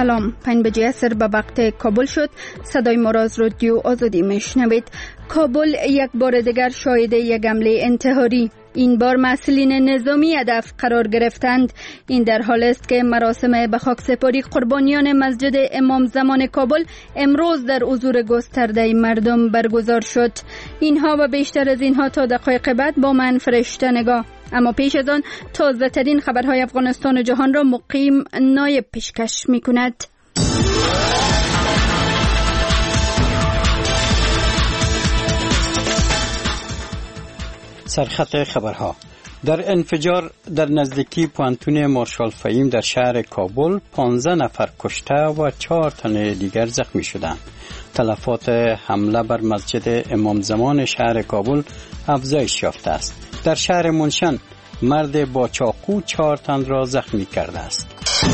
سلام، 5 بجه عصر به وقت کابل شد. صدای ما را از رادیو آزادی میشنوید. کابل یک بار دیگر شاهد یک حمله انتحاری، این بار مسئولین نظامی هدف قرار گرفتند. این در حال است که مراسم به خاکسپاری قربانیان مسجد امام زمان کابل امروز در حضور گسترده مردم برگزار شد. اینها و بیشتر از اینها تا دقایق بعد با من فرشته نگاه. اما پیش از آن تازه ترین خبرهای افغانستان و جهان را مقیم نایب پیشکش می کند. سرخط خبرها: در انفجار در نزدیکی پوانتون مارشال فهیم در شهر کابل 15 نفر کشته و 4 تن دیگر زخمی شدند. تلفات حمله بر مسجد امام زمان شهر کابل افزایش یافته است. در شهر منشن مرد با چاقو 4 تن را زخمی کرده است.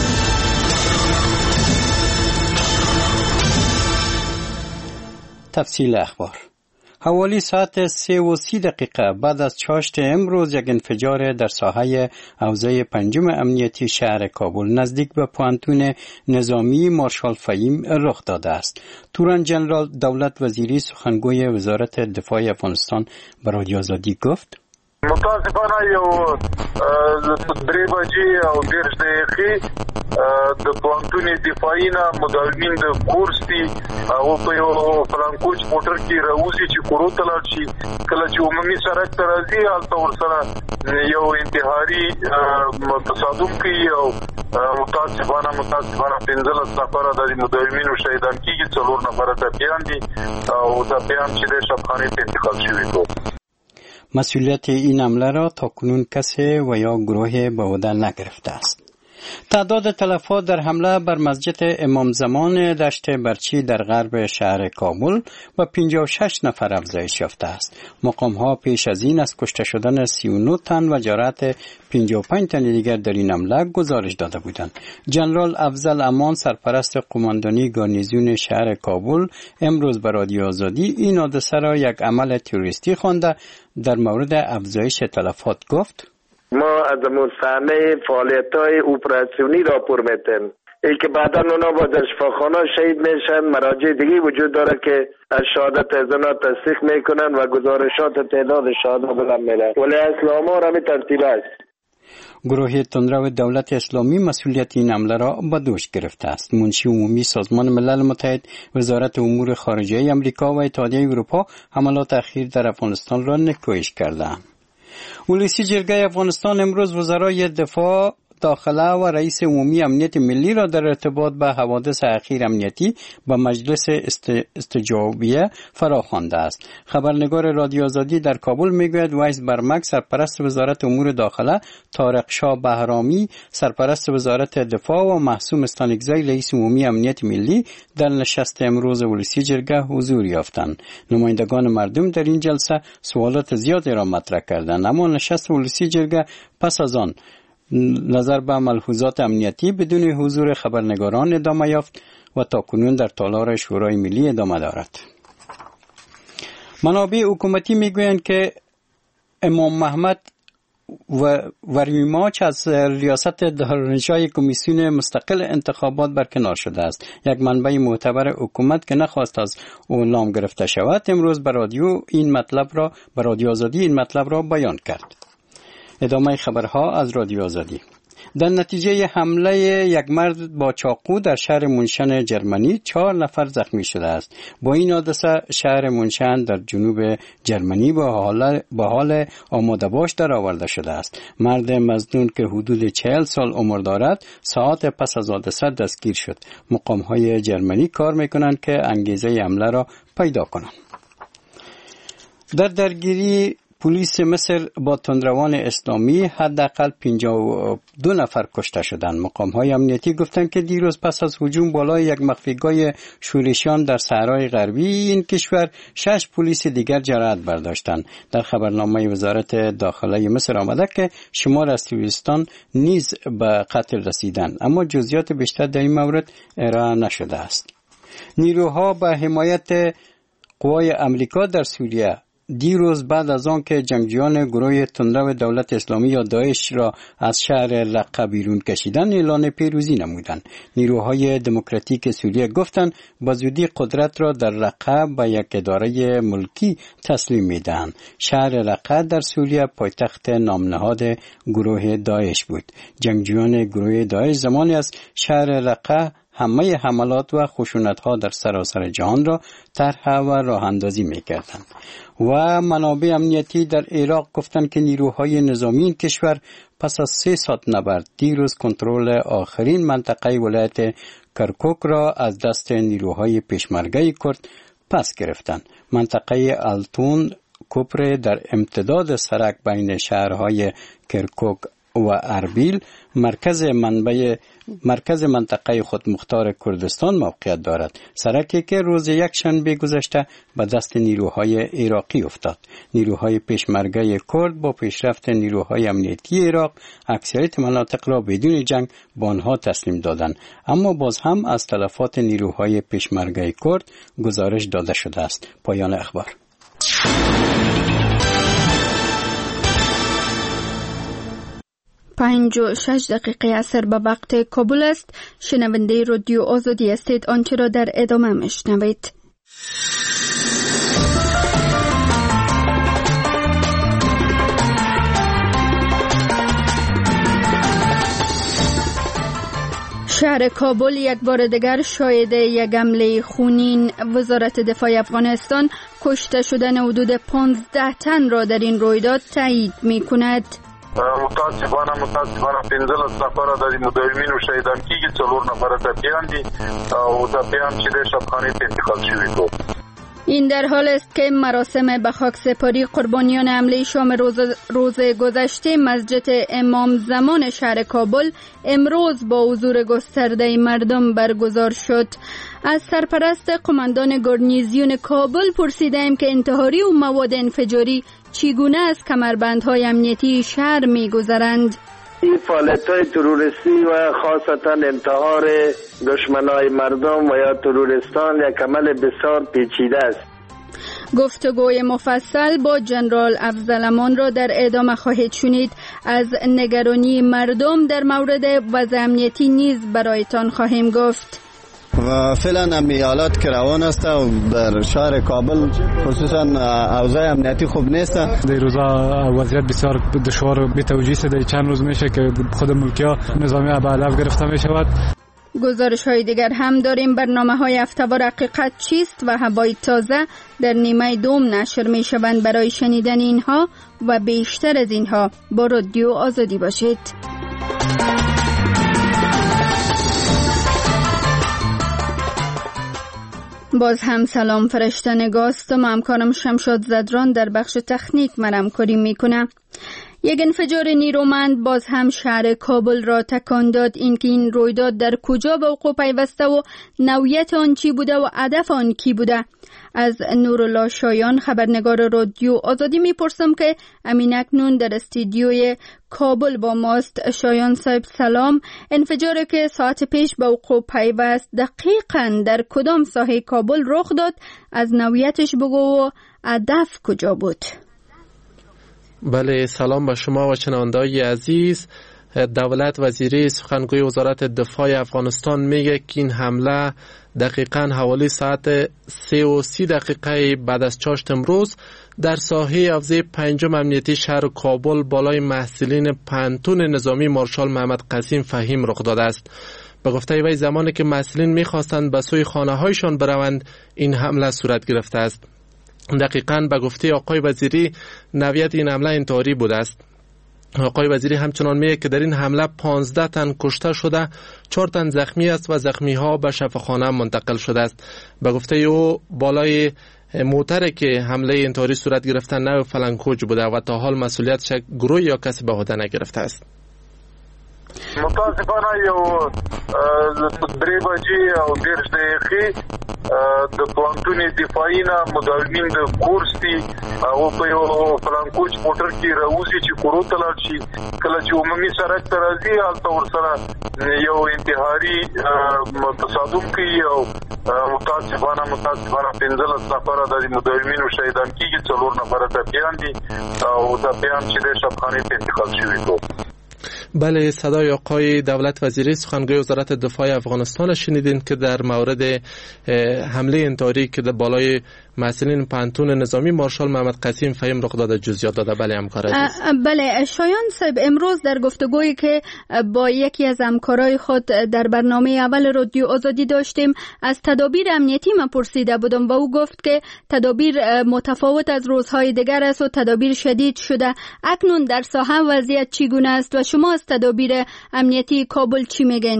تفصیل اخبار: حوالی ساعت 3:30 بعد از چاشت امروز یک انفجار در ساحه حوزه 5 امنیتی شهر کابل نزدیک به پوانتون نظامی مارشال فهیم رخ داده است. توران جنرال دولت وزیری سخنگوی وزارت دفاع افغانستان به رادیو آزادی گفت: متاسفانه یو 3 بجې او 10 دقیقې د پوهنتون دفاعي نه مداومین د کورس دي او په یو فرانکوچ موټر کې راوځي چې کورو ته لاړ شي. کله چې عمومي سړک ته راځي هلته ورسره یو انتحاري تصادم کوي او متاسفانه 15 نفره د مداومینو شهیدان کېږي، 4 نفره ټپیان دي او ټپیان چې د شبخانې ته انتقال شوي دي. مسئولیت این حمله را تاکنون کسی و یا گروه به عهده نگرفته است. تعداد تلفات در حمله بر مسجد امام زمان دشت برچی در غرب شهر کابل و 56 نفر افزایش یافته است. مقام‌ها پیش از این از کشته شدن 39 تن و جراحت 55 تن دیگر در این حمله گزارش داده بودند. جنرال افضل امان سرپرست قماندانی گارنیزون شهر کابل امروز به رادیو آزادی این حادثه را یک عمل تروریستی خوانده. در مورد افزایش تلفات گفت: ما از صحنه فعالیت‌های اپراسیونی راپور می‌دیم. ای که بعدا اونا با در شفاخانه شهید میشن. مراجع دیگه وجود داره که از شهادت از اونا تصدیق میکنن و گزارشات تعداد شهدا بلند میره، ولی اسلام ها را می ترتیب است. گروه تندرو دولت اسلامی مسئولیت این حمله را به دوش گرفته است. منشی عمومی سازمان ملل متحد، وزارت امور خارجه آمریکا و اتحادیه اروپا حملات اخیر در افغانستان را نکوهش کردند. ولسی جرگه افغانستان امروز وزرای دفاع، داخله و رئیس عمومی امنیت ملی را در ارتباط به حوادث اخیر امنیتی به مجلس استجابیه فراخوانده است. خبرنگار رادیو آزادی در کابل میگوید وایس برمک سرپرست وزارت امور داخله، طارق شاه بهرامی سرپرست وزارت دفاع و محسوم استانکزی رئیس عمومی امنیت ملی در نشست امروز ولسی جرگه حضور یافتند. نمایندگان مردم در این جلسه سوالات زیادی را مطرح کردند، اما نشست ولسی جرگه پس از آن نظر به ملحوظات امنیتی بدون حضور خبرنگاران ادامه یافت و تاکنون در تالار شورای ملی ادامه دارد. منابع حکومتی میگویند که امام محمد وریماچ از ریاست دارالانشای کمیسیون مستقل انتخابات برکنار شده است. یک منبع معتبر حکومت که نخواست از او نام گرفته شود امروز به رادیو آزادی این مطلب را بیان کرد. ادامه خبرها از رادیو آزادی. در نتیجه حمله یک مرد با چاقو در شهر منشن جرمنی 4 نفر زخمی شده است. با این حادثه شهر منشن در جنوب جرمنی با حال آماده باش در آورده شده است. مرد مظنون که حدود 40 سال عمر دارد ساعات پس از حادثه دستگیر شد. مقام‌های جرمنی کار می‌کنند که انگیزه حمله را پیدا کنند. در درگیری پلیس مصر با تندروان اسلامی حداقل 52 نفر کشته شدند. مقام‌های امنیتی گفتند که دیروز پس از هجوم بالای یک مخفیگاه شورشیان در صحرای غربی این کشور 6 پلیس دیگر جراحت برداشتند. در خبرنامه وزارت داخله مصر آمده که شمار از تروریستان نیز به قتل رسیدند، اما جزئیات بیشتر در این مورد ارائه نشده است. نیروها به حمایت قوای امریکا در سوریه دیروز بعد از آن که جنگجویان گروه تندرو دولت اسلامی یا داعش را از شهر رقه بیرون کشیدن اعلان پیروزی نمودند. نیروهای دموکراتیک سوریه گفتند با زودی قدرت را در رقه به یک اداره ملکی تسلیم می‌دهند. شهر رقه در سوریه پایتخت نامنهاد گروه داعش بود. جنگجویان گروه داعش زمانی از شهر رقه همه حملات و خشونت‌ها در سراسر جهان را طرح و راه اندازی می‌کردند. و منابع امنیتی در عراق گفتند که نیروهای نظامی این کشور پس از 3 ساعت نبرد دیروز کنترل آخرین منطقه ولایت کرکوک را از دست نیروهای پشمرگه کرد پس گرفتند. منطقه التون کوپر در امتداد سرک بین شهرهای کرکوک و اربیل مرکز منطقه خودمختار کردستان موقعیت دارد. سرکی که روز یکشنبه گذشته به دست نیروهای عراقی افتاد. نیروهای پشمرگه کرد با پیشرفت نیروهای امنیتی عراق اکثریت مناطق را بدون جنگ به آنها تسلیم دادند، اما باز هم از تلفات نیروهای پشمرگه کرد گزارش داده شده است. پایان اخبار. 5:06 عصر به وقت کابل است. شنونده رادیو آزادی هستید. آنچه را در ادامه میشنوید. شهر کابل یک بار دیگر شاهد یک حمله خونین. وزارت دفاع افغانستان کشته شدن حدود 15 تن را در این رویداد تایید می‌کند. متاسفانه 15 نفر در مداومین و شهیدان کیږي، 4 نفر ټپیان دي او ټپیان چې د شفاخانه ته انتقال شوي دي. این در حال است که مراسم به خاک سپاری قربانیان حمله شام روز گذشته مسجد امام زمان شهر کابل امروز با حضور گسترده مردم برگزار شد. از سرپرست قماندان گارنیزیون کابل پرسیدیم که انتحاری و مواد انفجاری چگونه از کمربندهای امنیتی شهر می‌گذرند. این فعالیت‌های تروریستی و خاصتا انتحار دشمنای مردم و یا تروریستان یک عمل بسیار پیچیده است. گفتگوی مفصل با جنرال افضل را در ادامه خواهید شنید. از نگرانی مردم در مورد وضع امنیتی نیز برایتان خواهیم گفت. و فعلا هم حالات که روان است و در شهر کابل خصوصا اوضاع امنیتی خوب نیست. در روزا وضعیت بسیار دشوار و بی‌توجهی است. در چند روز میشه که خود ملکی‌ها نظامی به علف گرفته میشود. گزارش های دیگر هم داریم. برنامه های هفته‌وار حقیقت چیست و هوای تازه در نیمه دوم نشر می شوند. برای شنیدن اینها و بیشتر از اینها با رادیو آزادی باشید. باز هم سلام فرشته نگاست و همکارم شمشاد زدران در بخش تکنیک همکاری میکنه. یک انفجار نیرومند باز هم شهر کابل را تکان داد. اینکه این رویداد در کجا به وقوع پیوسته و نوعیت آن چی بوده و هدف آن کی بوده، از نورالله شایان خبرنگار رادیو آزادی میپرسم که امین اکنون در استودیوی کابل با ماست. شایان صاحب سلام. انفجاری که ساعت پیش به وقوع پیوست دقیقاً در کدام ساحه کابل رخ داد؟ از نوعیتش بگو و هدف کجا بود؟ بله، سلام به شما و شنونده‌های عزیز. دولت وزیری سخنگوی وزارت دفاع افغانستان میگه که این حمله دقیقاً حوالی ساعت 3:30 بعد از چاشت امروز در ساحه حوزه 5 امنیتی شهر کابل بالای محصلین پانتون نظامی مارشال محمد قاسم فهیم رخ داده است. به گفته وی زمانی که محصلین میخواستند به سوی خانه‌هایشان بروند این حمله صورت گرفته است. دقیقاً به گفته آقای وزیری نوعیت این حمله انتحاری بوده است. آقای وزیری همچنان میگه که در این حمله 15 تن کشته شده، 4 تن زخمی است و زخمی ها به شفاخانه منتقل شده است. به گفته او بالای موتر که حمله انتحاری صورت گرفته نو فلنکوج بوده و تا حال مسئولیتش گروه یا کسی به عهده نگرفته است. متاسفانه یو 3 بجې او 10 دقیقې د پوهنتون دفاعي نه مداومین د کورس دي او په یو فلانکوچ موټر کې راوځي چې کورو ته لاړ شي. کله چې عمومي سړک ته راځي هلته ورسره یو انتحاري تصادم کوي او متاسفانه 15 نفره د مداومینو شهیدان کېږي، 4 نفره ټپیان دي او ټپیان چې د شبخانې ته انتقال شوي دي. بله، صدای آقای دولت وزیری سخنگوی وزارت دفاع افغانستان شنیدین که در مورد حمله انتحاری که در بالای مسئولین پانتون نظامی مارشال محمد قسیم فهیم رخ داده جزئیات داده. بله همکار عزیز. بله شایان صاحب، امروز در گفتگویی که با یکی از همکارای خود در برنامه اول رادیو آزادی داشتیم از تدابیر امنیتی من پرسیده بودم و او گفت که تدابیر متفاوت از روزهای دیگر است و تدابیر شدید شده. اکنون در ساحه وضعیت چگونه است و شما از تدابیر امنیتی کابل چی میگین؟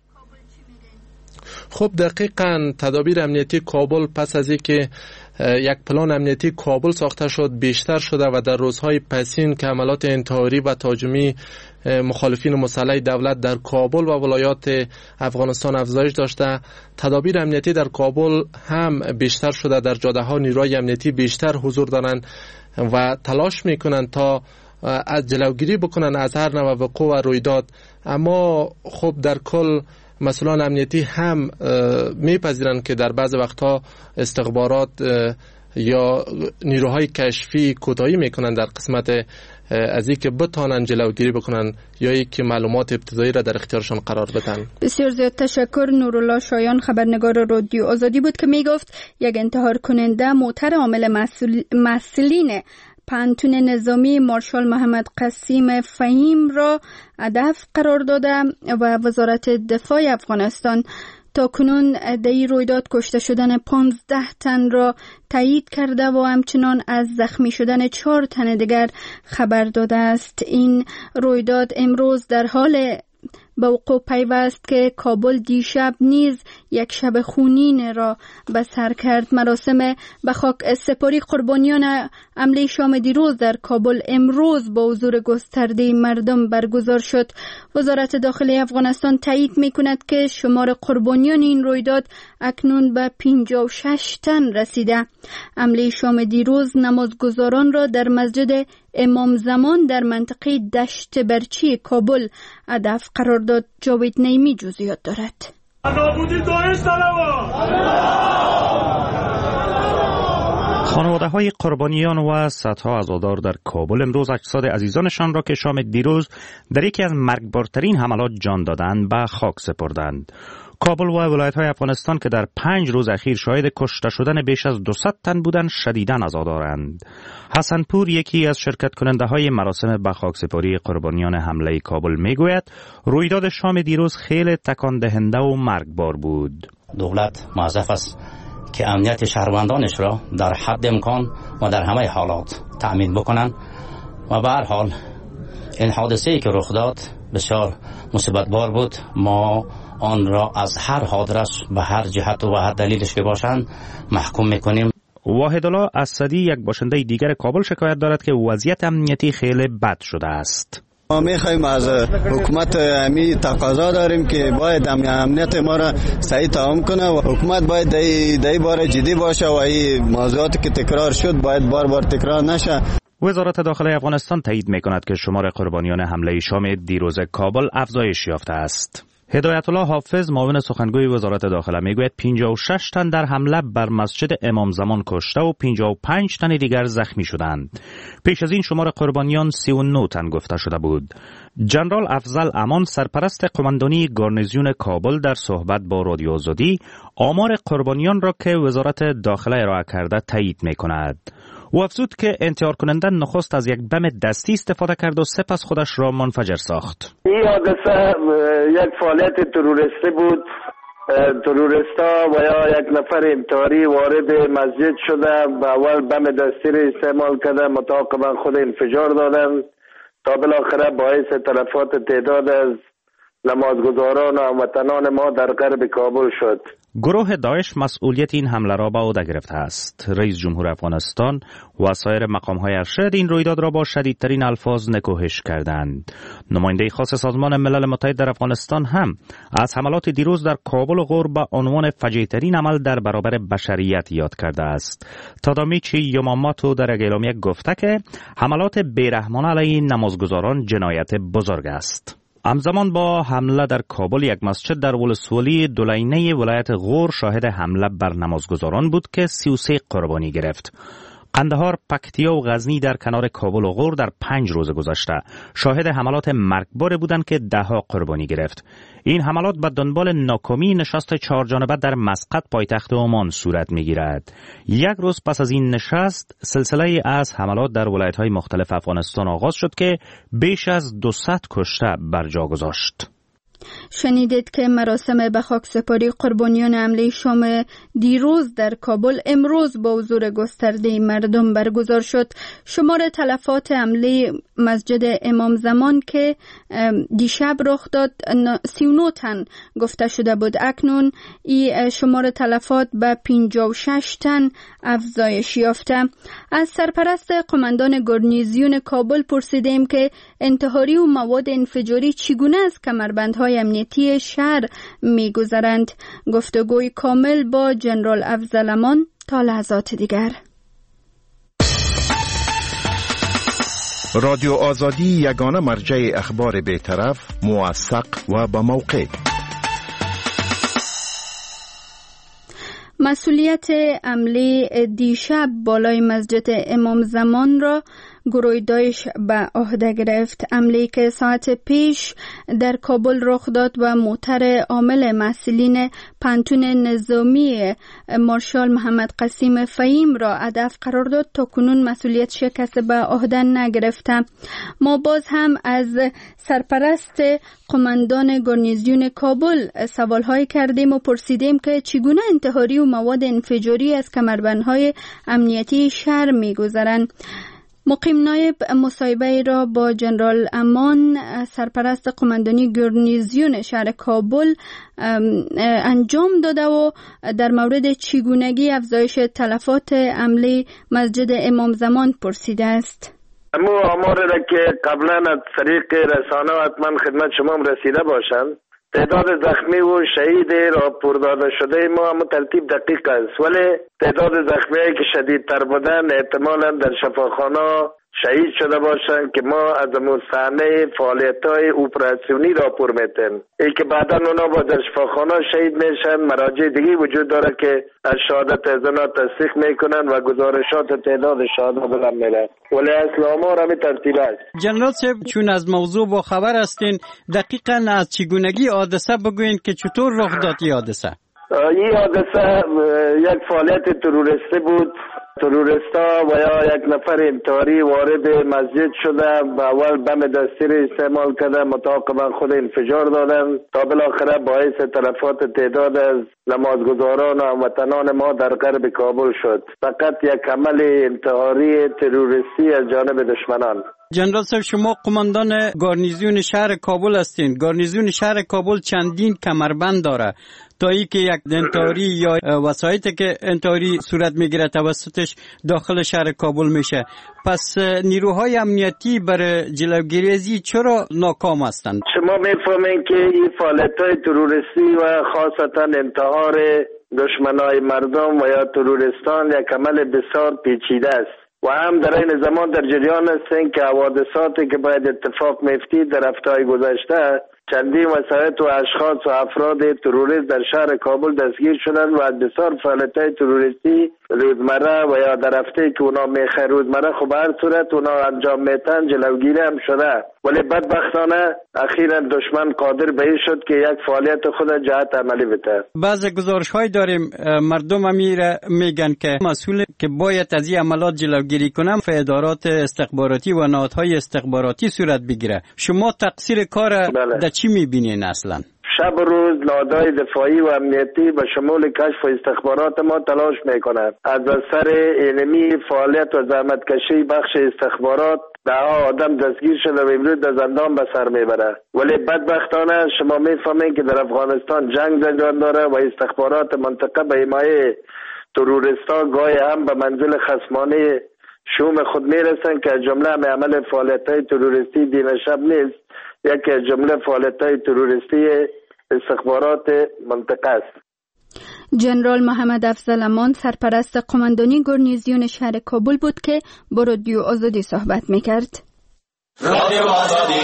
خب دقیقاً تدابیر امنیتی کابل پس از اینکه یک پلان امنیتی کابل ساخته شد بیشتر شده و در روزهای پسین که حملات انتحاری و تهاجمی مخالفین مسلح دولت در کابل و ولایات افغانستان افزایش داشته، تدابیر امنیتی در کابل هم بیشتر شده. در جاده ها نیروهای امنیتی بیشتر حضور دارند و تلاش میکنند تا از جلوگیری بکنن از هر نوع وقوع و رویداد. اما خب در کل مسئولان امنیتی هم میپذیرند که در بعض وقتها استخبارات یا نیروهای کشفی کوتاهی میکنن در قسمت از اینکه بتانن جلوگیری بکنن یا اینکه معلومات ابتدایی را در اختیارشان قرار بدن. بسیار زیاد تشکر. نورالله شایان خبرنگار رادیو آزادی بود که میگفت یک انتحار کننده موتر عامل مسئولین پانتون نظامی مارشال محمد قسیم فهیم را هدف قرار داده و وزارت دفاع افغانستان تا کنون در این رویداد کشته شدن 15 تن را تایید کرده و همچنان از زخمی شدن 4 تن دیگر خبر داده است. این رویداد امروز در حال به وقوع پیوست که کابل دیشب نیز یک شب خونین را به سر کرد. مراسم به خاک سپاری قربانیان حمله شام دیروز در کابل امروز با حضور گسترده مردم برگزار شد. وزارت داخلی افغانستان تایید می‌کند که شمار قربانیان این رویداد اکنون به 56 تن رسیده. حمله شام دیروز نمازگزاران را در مسجد امام زمان در منطقه دشت برچی کابل هدف قرار داد. جاوید نیمی جزئیات دارد. خانواده های قربانیان و صدها عزادار در کابل امروز اجساد عزیزانشان را که شام دیروز در یکی از مرگبارترین حملات جان دادند به خاک سپردند. کابل و ولایت های افغانستان که در 5 روز اخیر شاهد کشته شدن بیش از 200 تن بودند شدیداً عزادارند. حسنپور یکی از شرکت کننده های مراسم به خاکسپاری قربانیان حمله کابل میگوید رویداد شام دیروز خیلی تکان دهنده و مرگبار بود. دولت موظف است که امنیت شهروندانش را در حد امکان و در همه حالات تأمین بکنند و به هر حال این حادثه‌ای که رخ داد بسیار مصیبت بار بود. ما آن را از هر حادثه به هر جهت و هر دلیلش که باشند محکوم میکنیم. واحدالله اسدی یک باشنده دیگر کابل شکایت دارد که وضعیت امنیتی خیلی بد شده است. ما میخوایم از حکومت امی تقاضا داریم که باید امنیت ما را صحیح تعیین کنه و حکومت باید در باره جدی باشه و این موضوعاتی که تکرار شد باید بار بار تکرار نشه. وزارت داخلی افغانستان تایید میکند که شمار قربانیان حمله شام دیروز کابل افزایش یافته است. هدایت الله حافظ معاون سخنگوی وزارت داخله میگوید 56 تن در حمله بر مسجد امام زمان کشته و 55 تن دیگر زخمی شدند. پیش از این شمار قربانیان 39 تن گفته شده بود. جنرال افضل امان سرپرست قماندانی گارنیزیون کابل در صحبت با رادیو آزادی آمار قربانیان را که وزارت داخله ارائه کرده تایید میکند. او افزود که انتحار کننده نخست از یک بم دستی استفاده کرد و سپس خودش را منفجر ساخت. این حادثه یک فعالیت تروریستی بود. تروریستا و یا یک نفر انتحاری وارد مسجد شده و اول بم دستی را استعمال کرده، متعاقبا خود انفجار دادند تا بالاخره باعث تلفات تعداد از نمازگزاران و هموطنان ما در غرب کابل شد. گروه داعش مسئولیت این حمله را به عهده گرفته است. رئیس جمهور افغانستان و سایر مقام‌های ارشد این رویداد را با شدیدترین الفاظ نکوهش کردند. نماینده خاص سازمان ملل متحد در افغانستان هم از حملات دیروز در کابل و غور به عنوان فجیع‌ترین عمل در برابر بشریت یاد کرده است. تادامیچی یاماماتو در اعلامیه گفته که حملات بیرحمانه علیه نمازگزاران جنایت بزرگ است. همزمان با حمله در کابل، یک مسجد در ولسوالی دولینه ولایت غور شاهد حمله بر نمازگزاران بود که 33 قربانی گرفت. قندهار، پکتیا و غزنی در کنار کابل و غور در 5 روز گذشته شاهد حملات مرگبار بودند که 10 قربانی گرفت. این حملات به دنبال ناکامی نشست 4 جانبه در مسقط پایتخت عمان صورت می‌گیرد. یک روز پس از این نشست، سلسله از حملات در ولایت‌های مختلف افغانستان آغاز شد که بیش از 200 کشته بر جا گذاشت. شنیدید که مراسم به خاکسپاری قربانیان حمله شام دیروز در کابل امروز با حضور گسترده مردم برگزار شد. شمار تلفات حمله مسجد امام زمان که دیشب رخ داد 39 تن گفته شده بود. اکنون این شمار تلفات به 56 تن افزایش یافته. از سرپرست قماندان گارنیزیون کابل پرسیدیم که انتحاری و مواد انفجاری چگونه از کمربندهای امنیتی شهر می‌گذرند. گفتگوی کامل با جنرال افضل امان تا لحظات دیگر. رادیو آزادی یگانه مرجع اخبار بی‌طرف، موثق و با موقع. مسئولیت حمله دیشب بالای مسجد امام زمان را گروه داعش به عهده گرفت. حمله که ساعت پیش در کابل رخ داد و موتر عامل مسئولین پانتون نظامی مارشال محمد قسیم فهیم را هدف قرار داد تا کنون مسئولیت شکست به عهده نگرفته. ما باز هم از سرپرست قماندان گارنیزیون کابل سوالهای کردیم و پرسیدیم که چگونه انتحاری و مواد انفجاری از کمربندهای امنیتی شهر می‌گذرند. مقیم نایب مصاحبه را با جنرال امان سرپرست قماندانی گارنیزیون شهر کابل انجام داده و در مورد چگونگی افزایش تلفات حمله مسجد امام زمان پرسیده است. اما آمار را که قبلا از طریق رسانه و حتما خدمت شما رسیده باشند، تعداد زخمی و شهید راپور داده شده ما هم ترتیب دقیق است، ولی تعداد زخمیایی که شدیدتر بودن احتمالا در شفاخانه شهید شده باشند که ما از صحنه فعالیت‌های اپراسیونی راپور میتیم. ای که بعدا اونا با در شفاخانه شهید میشن، مراجع دیگه وجود داره که از شهادت از اونا تصدیق میکنن و گزارشات تعداد شهدا بلند میره، ولی اصل آمار همین ترتیب است. جنرال صاحب، چون از موضوع با خبر هستین، دقیقاً از چگونگی حادثه بگوین که چطور رخ داد این حادثه؟ این حادثه یک فعالیت تروریستی بود. تروریستا و یا یک نفر انتحاری وارد مسجد شده، به اول بم دستی را استعمال کرده، متعاقبا خود انفجار دادن تا بالاخره باعث تلفات تعداد از نمازگزاران و هموطنان ما در غرب کابل شد. فقط یک عمل انتحاری تروریستی از جانب دشمنان. جنرال صاحب، شما قماندان گارنیزیون شهر کابل هستین. گارنیزیون شهر کابل چندین کمربند داره تا ای که یک انتحاری یا وسایطی که انتحاری صورت میگیره توسطش داخل شهر کابل میشه. پس نیروهای امنیتی برای جلوگیری از این چرا ناکام هستند؟ شما میفهمین که این فعالیت‌های تروریستی و خاصتا انتحار دشمنای مردم و یا تروریستان یک عمل بسیار پیچیده است و هم در این زمان در جریان هستیم که حوادثاتی که باید اتفاق میفتید در هفته‌های گذشته چندین وسایط و اشخاص و افراد تروریست در شهر کابل دستگیر شدند و از بسیار فعالیت‌های تروریستی روزمره و یا در هفته که اونا میخواه روزمره خب هر صورت اونا انجام میتن جلوگیری هم شده، ولی بدبختانه اخیرا دشمن قادر به این شد که یک فعالیت خود جهت عملی بده. بعض گزارش‌های داریم مردم امیره میگن که مسئول که باید از این عملات جلوگیری کنن ادارات استخباراتی و نهادهای استخباراتی صورت بگیره. شما تقصیر کار در چی میبینین اصلا؟ شب و روز نهادهای دفاعی و امنیتی به شمول کشف و استخبارات ما تلاش میکنند. از اثر علمی فعالیت و زحمتکشی بخش استخبارات دهها آدم دستگیر شده و امروز در زندان به سر میبره. ولی بدبختانه شما میفهمید که در افغانستان جنگ جریان داره و استخبارات منطقه به حمایت تروریستا گاهی هم به منزل خصمانه شوم خود میرسن که جمله عمل فعالیت‌های تروریستی دین شب نیست، یکی از جمله فعالیت‌های تروریستی استخبارات منطقه است. جنرال محمد افضل امان سرپرست قماندانی گارنیزیون شهر کابل بود که با رادیو آزادی صحبت میکرد. رادیو آزادی.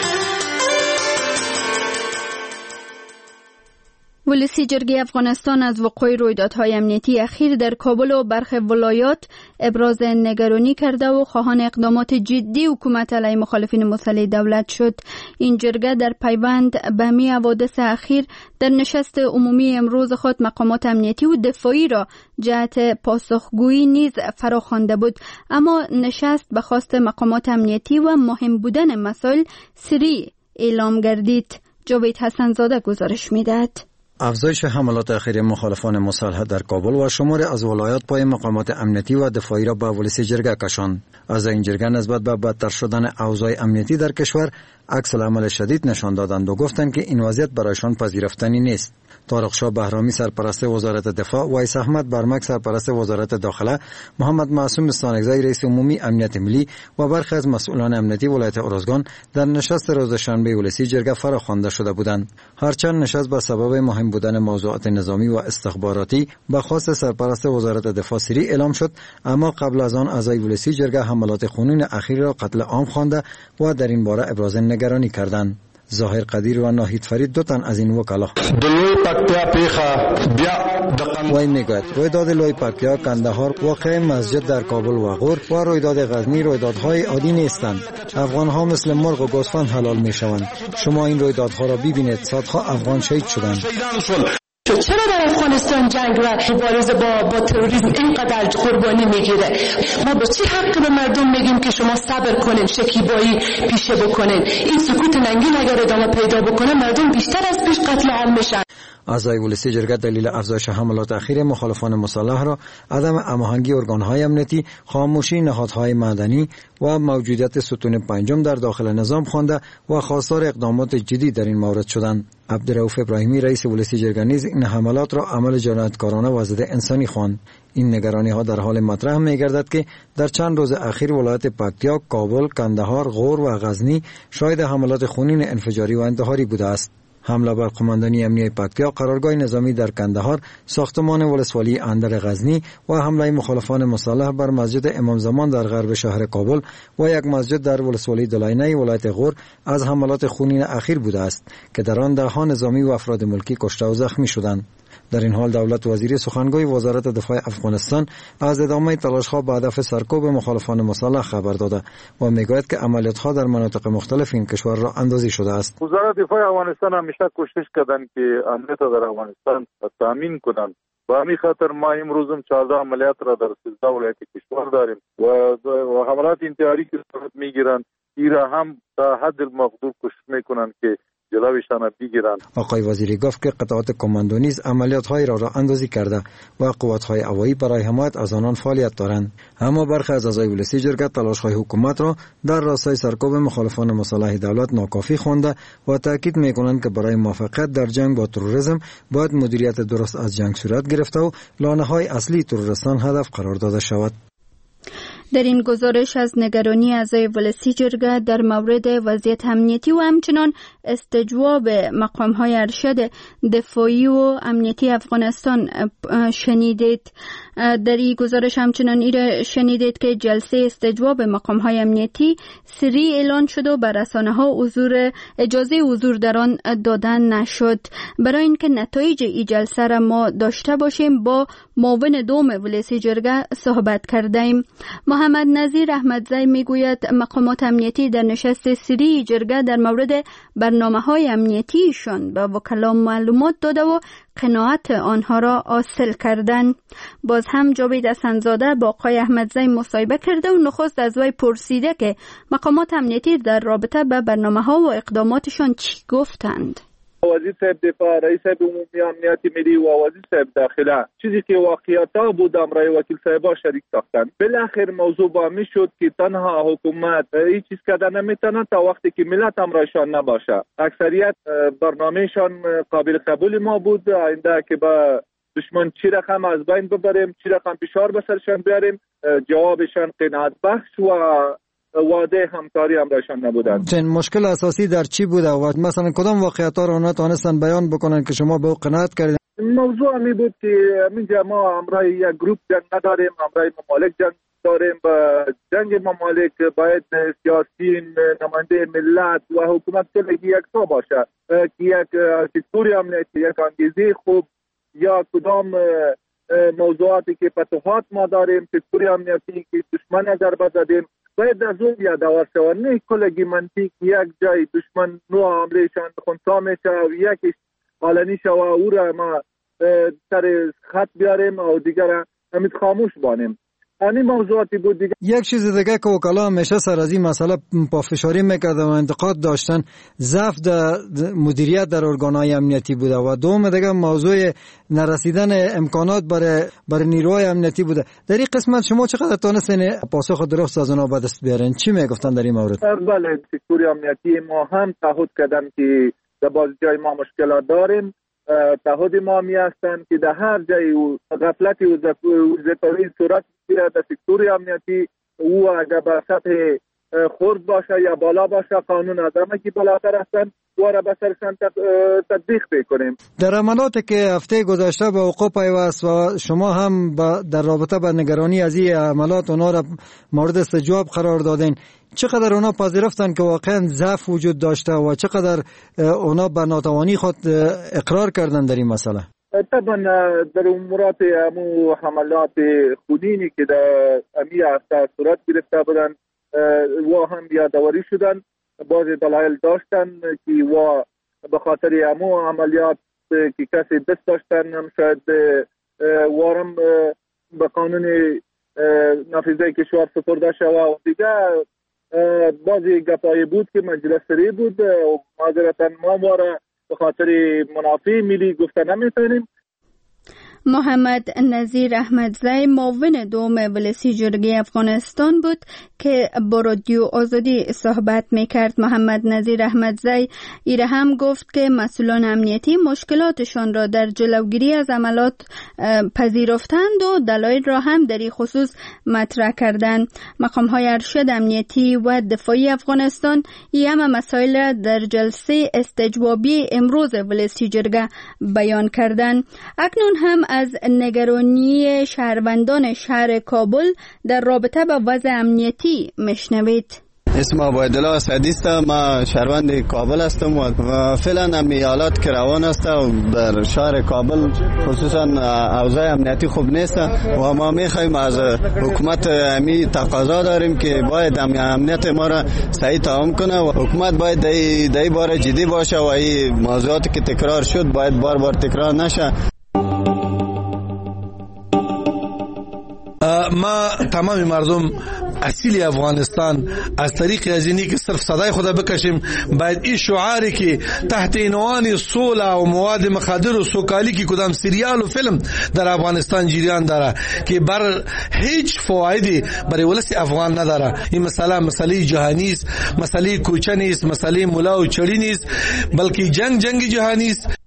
ولسی جرگه افغانستان از وقوع رویدادهای امنیتی اخیر در کابل و برخی ولایات ابراز نگرانی کرده و خواهان اقدامات جدی حکومت علیه مخالفین مسلح دولت شد. این جرگه در پیوند به می حوادث اخیر در نشست عمومی امروز خود مقامات امنیتی و دفاعی را جهت پاسخگویی نیز فراخوانده بود، اما نشست به خواست مقامات امنیتی و مهم بودن مسائل سری اعلام گردید. جاوید حسن زاده گزارش می‌دهد. افزایش حملات اخیر مخالفان مسلح در کابل و شمار از ولایات پای مقامات امنیتی و دفاعی را به ولسی جرگه کشاند. از این جرگه نسبت به بدتر شدن اوضاع امنیتی در کشور عکس العمل شدید نشان دادند و گفتند که این وضعیت برایشان پذیرفتنی نیست. طارق شاه بهرامی سرپرست وزارت دفاع، ویس احمد برمک سرپرست وزارت داخله، محمد معصوم استانکزی رئیس عمومی امنیت ملی و برخی از مسئولان امنیتی ولایت ارزگان در نشست روز شنبه ولسی جرگه فراخوانده شده بودند. هرچند نشست به سبب مهم بودن موضوعات نظامی و استخباراتی به خواست سرپرست وزارت دفاع سری اعلام شد، اما قبل از آن اعضای ولسی جرگه حملات خونین اخیر را قتل عام خوانده و در این باره ابراز نگرانی کردند. ظاهر قدیر و ناهید فرید دو تن از این وکلا وی میگوید رویداد لوی پکتیا، کندهار، واقع مسجد در کابل و غور و رویداد غزنی رویدادهای عادی نیستند. افغانها مثل مرغ و گوسفند حلال میشوند. شما این رویدادها را ببینید، صدها افغان شهید شدند. چرا در افغانستان جنگ و مبارزه با تروریسم اینقدر قربانی میگیره؟ ما به چه حق به مردم میگیم که شما صبر کنین، شکیبایی پیشه بکنین؟ این سکوت ننگین اگر ادامه پیدا بکنه مردم بیشتر از پیش قتل عام میشن. اعضای ولسی جرگه دلیل افزایش حملات اخیر مخالفان مسلح را عدم هماهنگی ارگان‌های امنیتی، خاموشی نهادهای مدنی و موجودیت ستون پنجم در داخل نظام خوانده و خواستار اقدامات جدی در این مورد شدند. عبدالرؤوف ابراهیمی رئیس ولسی جرگه نیز این حملات را عمل جنایتکارانه و ضد انسانی خواند. این نگرانی ها در حال مطرح می گردد که در چند روز اخیر ولایت پکتیا، کابل، کندهار، غور و غزنی شاهد حملات خونین انفجاری و انتحاری بوده است. حمله بر قماندانی امنیتی پکتیا، قرارگاه نظامی در کندهار، ساختمان ولسوالی اندر غزنی و حمله مخالفان مسلح بر مسجد امام زمان در غرب شهر کابل و یک مسجد در ولسوالی دلاینه ولایت غور از حملات خونین اخیر بوده است که در آن دهها نظامی و افراد ملکی کشته و زخمی شدند. در این حال دولت وزیر سخنگوی وزارت دفاع افغانستان از ادامه تلاش‌ها به هدف سرکوب مخالفان مسلح خبر داده و میگوید که عملیات‌ها در مناطق مختلف این کشور را اندازی شده است. وزارت دفاع افغانستان همیشه کوشش کردند که امنیت در افغانستان تامین کنند. و همین خاطر ما امروز 14 عملیات را در 13 ولایت کشور داریم و حملات انتحاری که صورت میگیرند ایرا هم تا حد المقدور کوشش میکنند که جلوشان بگیرند. آقای وزیری گفت که قطعات کماندو نیز عملیات‌های را اندازی کرده و قوات‌های هوایی برای حمایت از آنان فعالیت دارند. اما برخی از اعضای ولسی جرگه تلاش‌های حکومت را در راستای سرکوب مخالفان مسلح دولت ناکافی خوانده و تاکید می‌کنند که برای موفقیت در جنگ با تروریسم باید مدیریت درست از جنگ صورت گرفته و لانه‌های اصلی تروریستان هدف قرار داده شود. در این گزارش از نگرانی اعضای ولسی جرگه در مورد وضعیت امنیتی و همچنان استجواب مقام‌های ارشد دفاعی و امنیتی افغانستان شنیدید. در این گزارش همچنان ایره شنیدید که جلسه استجواب مقام‌های امنیتی سری اعلان شد و بر رسانه‌ها اجازه حضور در آن دادن نشد. برای اینکه نتایج این جلسه را ما داشته باشیم با معاون دوم ولسی جرگه صحبت کردیم. محمد نظیر احمدزی میگوید مقامات امنیتی در نشست سری جرگه در مورد برنامه‌های امنیتیشان به وکلا معلومات داده و قناعت آنها را حاصل کردند. باز هم جاوید حسن‌زاده با آقای احمدزی مصاحبه کرده و نخست از وی پرسیده که مقامات امنیتی در رابطه به برنامه‌ها و اقداماتشان چی گفتند. وزیر صاحب دفاع، رئیس صاحب عمومی امنیت ملی و وزیر صاحب داخله چیزی که واقعیتا بود امرای وکیل صاحبا شریک ساختن. بالاخره موضوع با می شد که تنها حکومت هیچ چیز کردن نمیتونه تا وقتی که ملت امرایشان نباشه. اکثریت برنامهشان قابل قبول ما بود، آینده که با دشمن چی رقم از بین ببریم، چی رقم فشار به سرشان بیاریم، جوابشان قناعت بخش و وعده همکاری همراهشان نبودند. مشکل اساسی در چی بوده و مثلا کدام واقعیت‌ها را نتونستن بیان بکنن که شما به او قناعت کردید؟ موضوع می بود که اینجا ما همراه یک گروپ جنگ نداریم، همراه ممالک جنگ داریم. با جنگ ممالک باید سیاسیین، نماینده ملت و حکومت کلگی یکسان باشه که یک سکتوری امنیتی، یک انگیزه خوب یا کدام موضوعاتی که فتوحات ما داریم، سکتوری امنیتی که دشمن ضربه زدیم باید از اون یادآور شود. نه کلگی منطق یک جای دشمن نوع حملهشان خونسا میشه و یکیش علنی شود او را ما سر خط بیاریم و دیگر همین خاموش بانیم. این موضوعاتی بود دیگه. یک چیز دیگه که وکلا همیشه سر از این مسئله پافشاری میکرد و انتقاد داشتن ضعف در مدیریت در ارگانهای امنیتی بوده و دوم دیگه موضوع نرسیدن امکانات برای نیروهای امنیتی بوده. در این قسمت شما چقدر تونستین پاسخ درست از اونا به دست بیارین؟ چی میگفتن در این مورد؟ بله، سکتور امنیتی ما هم تعهد کردن که در بعضی جای ما مشکلات داریم. تعهد ما می هستند که در هر جای غفلتی و زکاوی صورت بگیرد در سکتور امنیتی او اگر به سطح خرد باشه یا بالا باشه قانون آدمه که بالاتر هستند و را به سرشان تطبیق بکنیم. در عملاتی که هفته گذشته به وقوع پیوست و شما هم در رابطه با نگرانی از این عملات اونا را مورد استجواب قرار دادین، چقدر اونا پذیرفتن که واقعا ضعف وجود داشته و چقدر اونا به ناتوانی خود اقرار کردن در این مسئله؟ طبعا در امورات همو حملات خونینی که در امی هفته صورت گرفته بودن و هم یادآوری شدن، بعض دلایل داشتن که و به خاطر همو عملیات که کسی دست داشتن هم شاید وارم به قانون نافذه کشور سپرده شود و دیگه بعضی گپایی بود که مجلس سری بود و معذرتا ما واره به خاطر منافع ملی گفته نمیتونیم. محمد نظیر احمدزی معاون دوم ولسی جرگه افغانستان بود که با رادیو آزادی صحبت میکرد. محمد نظیر احمدزی ایره هم گفت که مسئولان امنیتی مشکلاتشان را در جلوگیری از عملات پذیرفتند و دلایل را هم در این خصوص مطرح کردند. مقام های ارشد امنیتی و دفاعی افغانستان این مسائل در جلسه استجوابی امروز ولسی جرگه بیان کردند. اکنون هم از نگرانی شهروندان شهر کابل در رابطه با وضع امنیتی مشنوید. اسم عبیدالله اسدی است، ما شهروند کابل هستم و فعلا هم حالات که روان است و در شهر کابل خصوصا اوضاع امنیتی خوب نیست و ما میخوایم از حکومت همی تقاضا داریم که باید امنیت ما را صحیح تعیین کنه و حکومت باید در باره جدی باشه و این موضوعاتی که تکرار شد باید بار بار تکرار نشه. ما تمام مردم اصیل افغانستان از طریق ازینی که صرف صدای خدا بکشیم باید این شعاری که تحت عنوان صلح و مواد مخدر و سوکالی که کدام سریال و فیلم در افغانستان جریان داره که بر هیچ فوایدی برای ولس افغان نداره. این مسئله جهانی است، مسئله کوچه نیست، مسئله ملا و چړی نیست، بلکه جنگ جهانی است.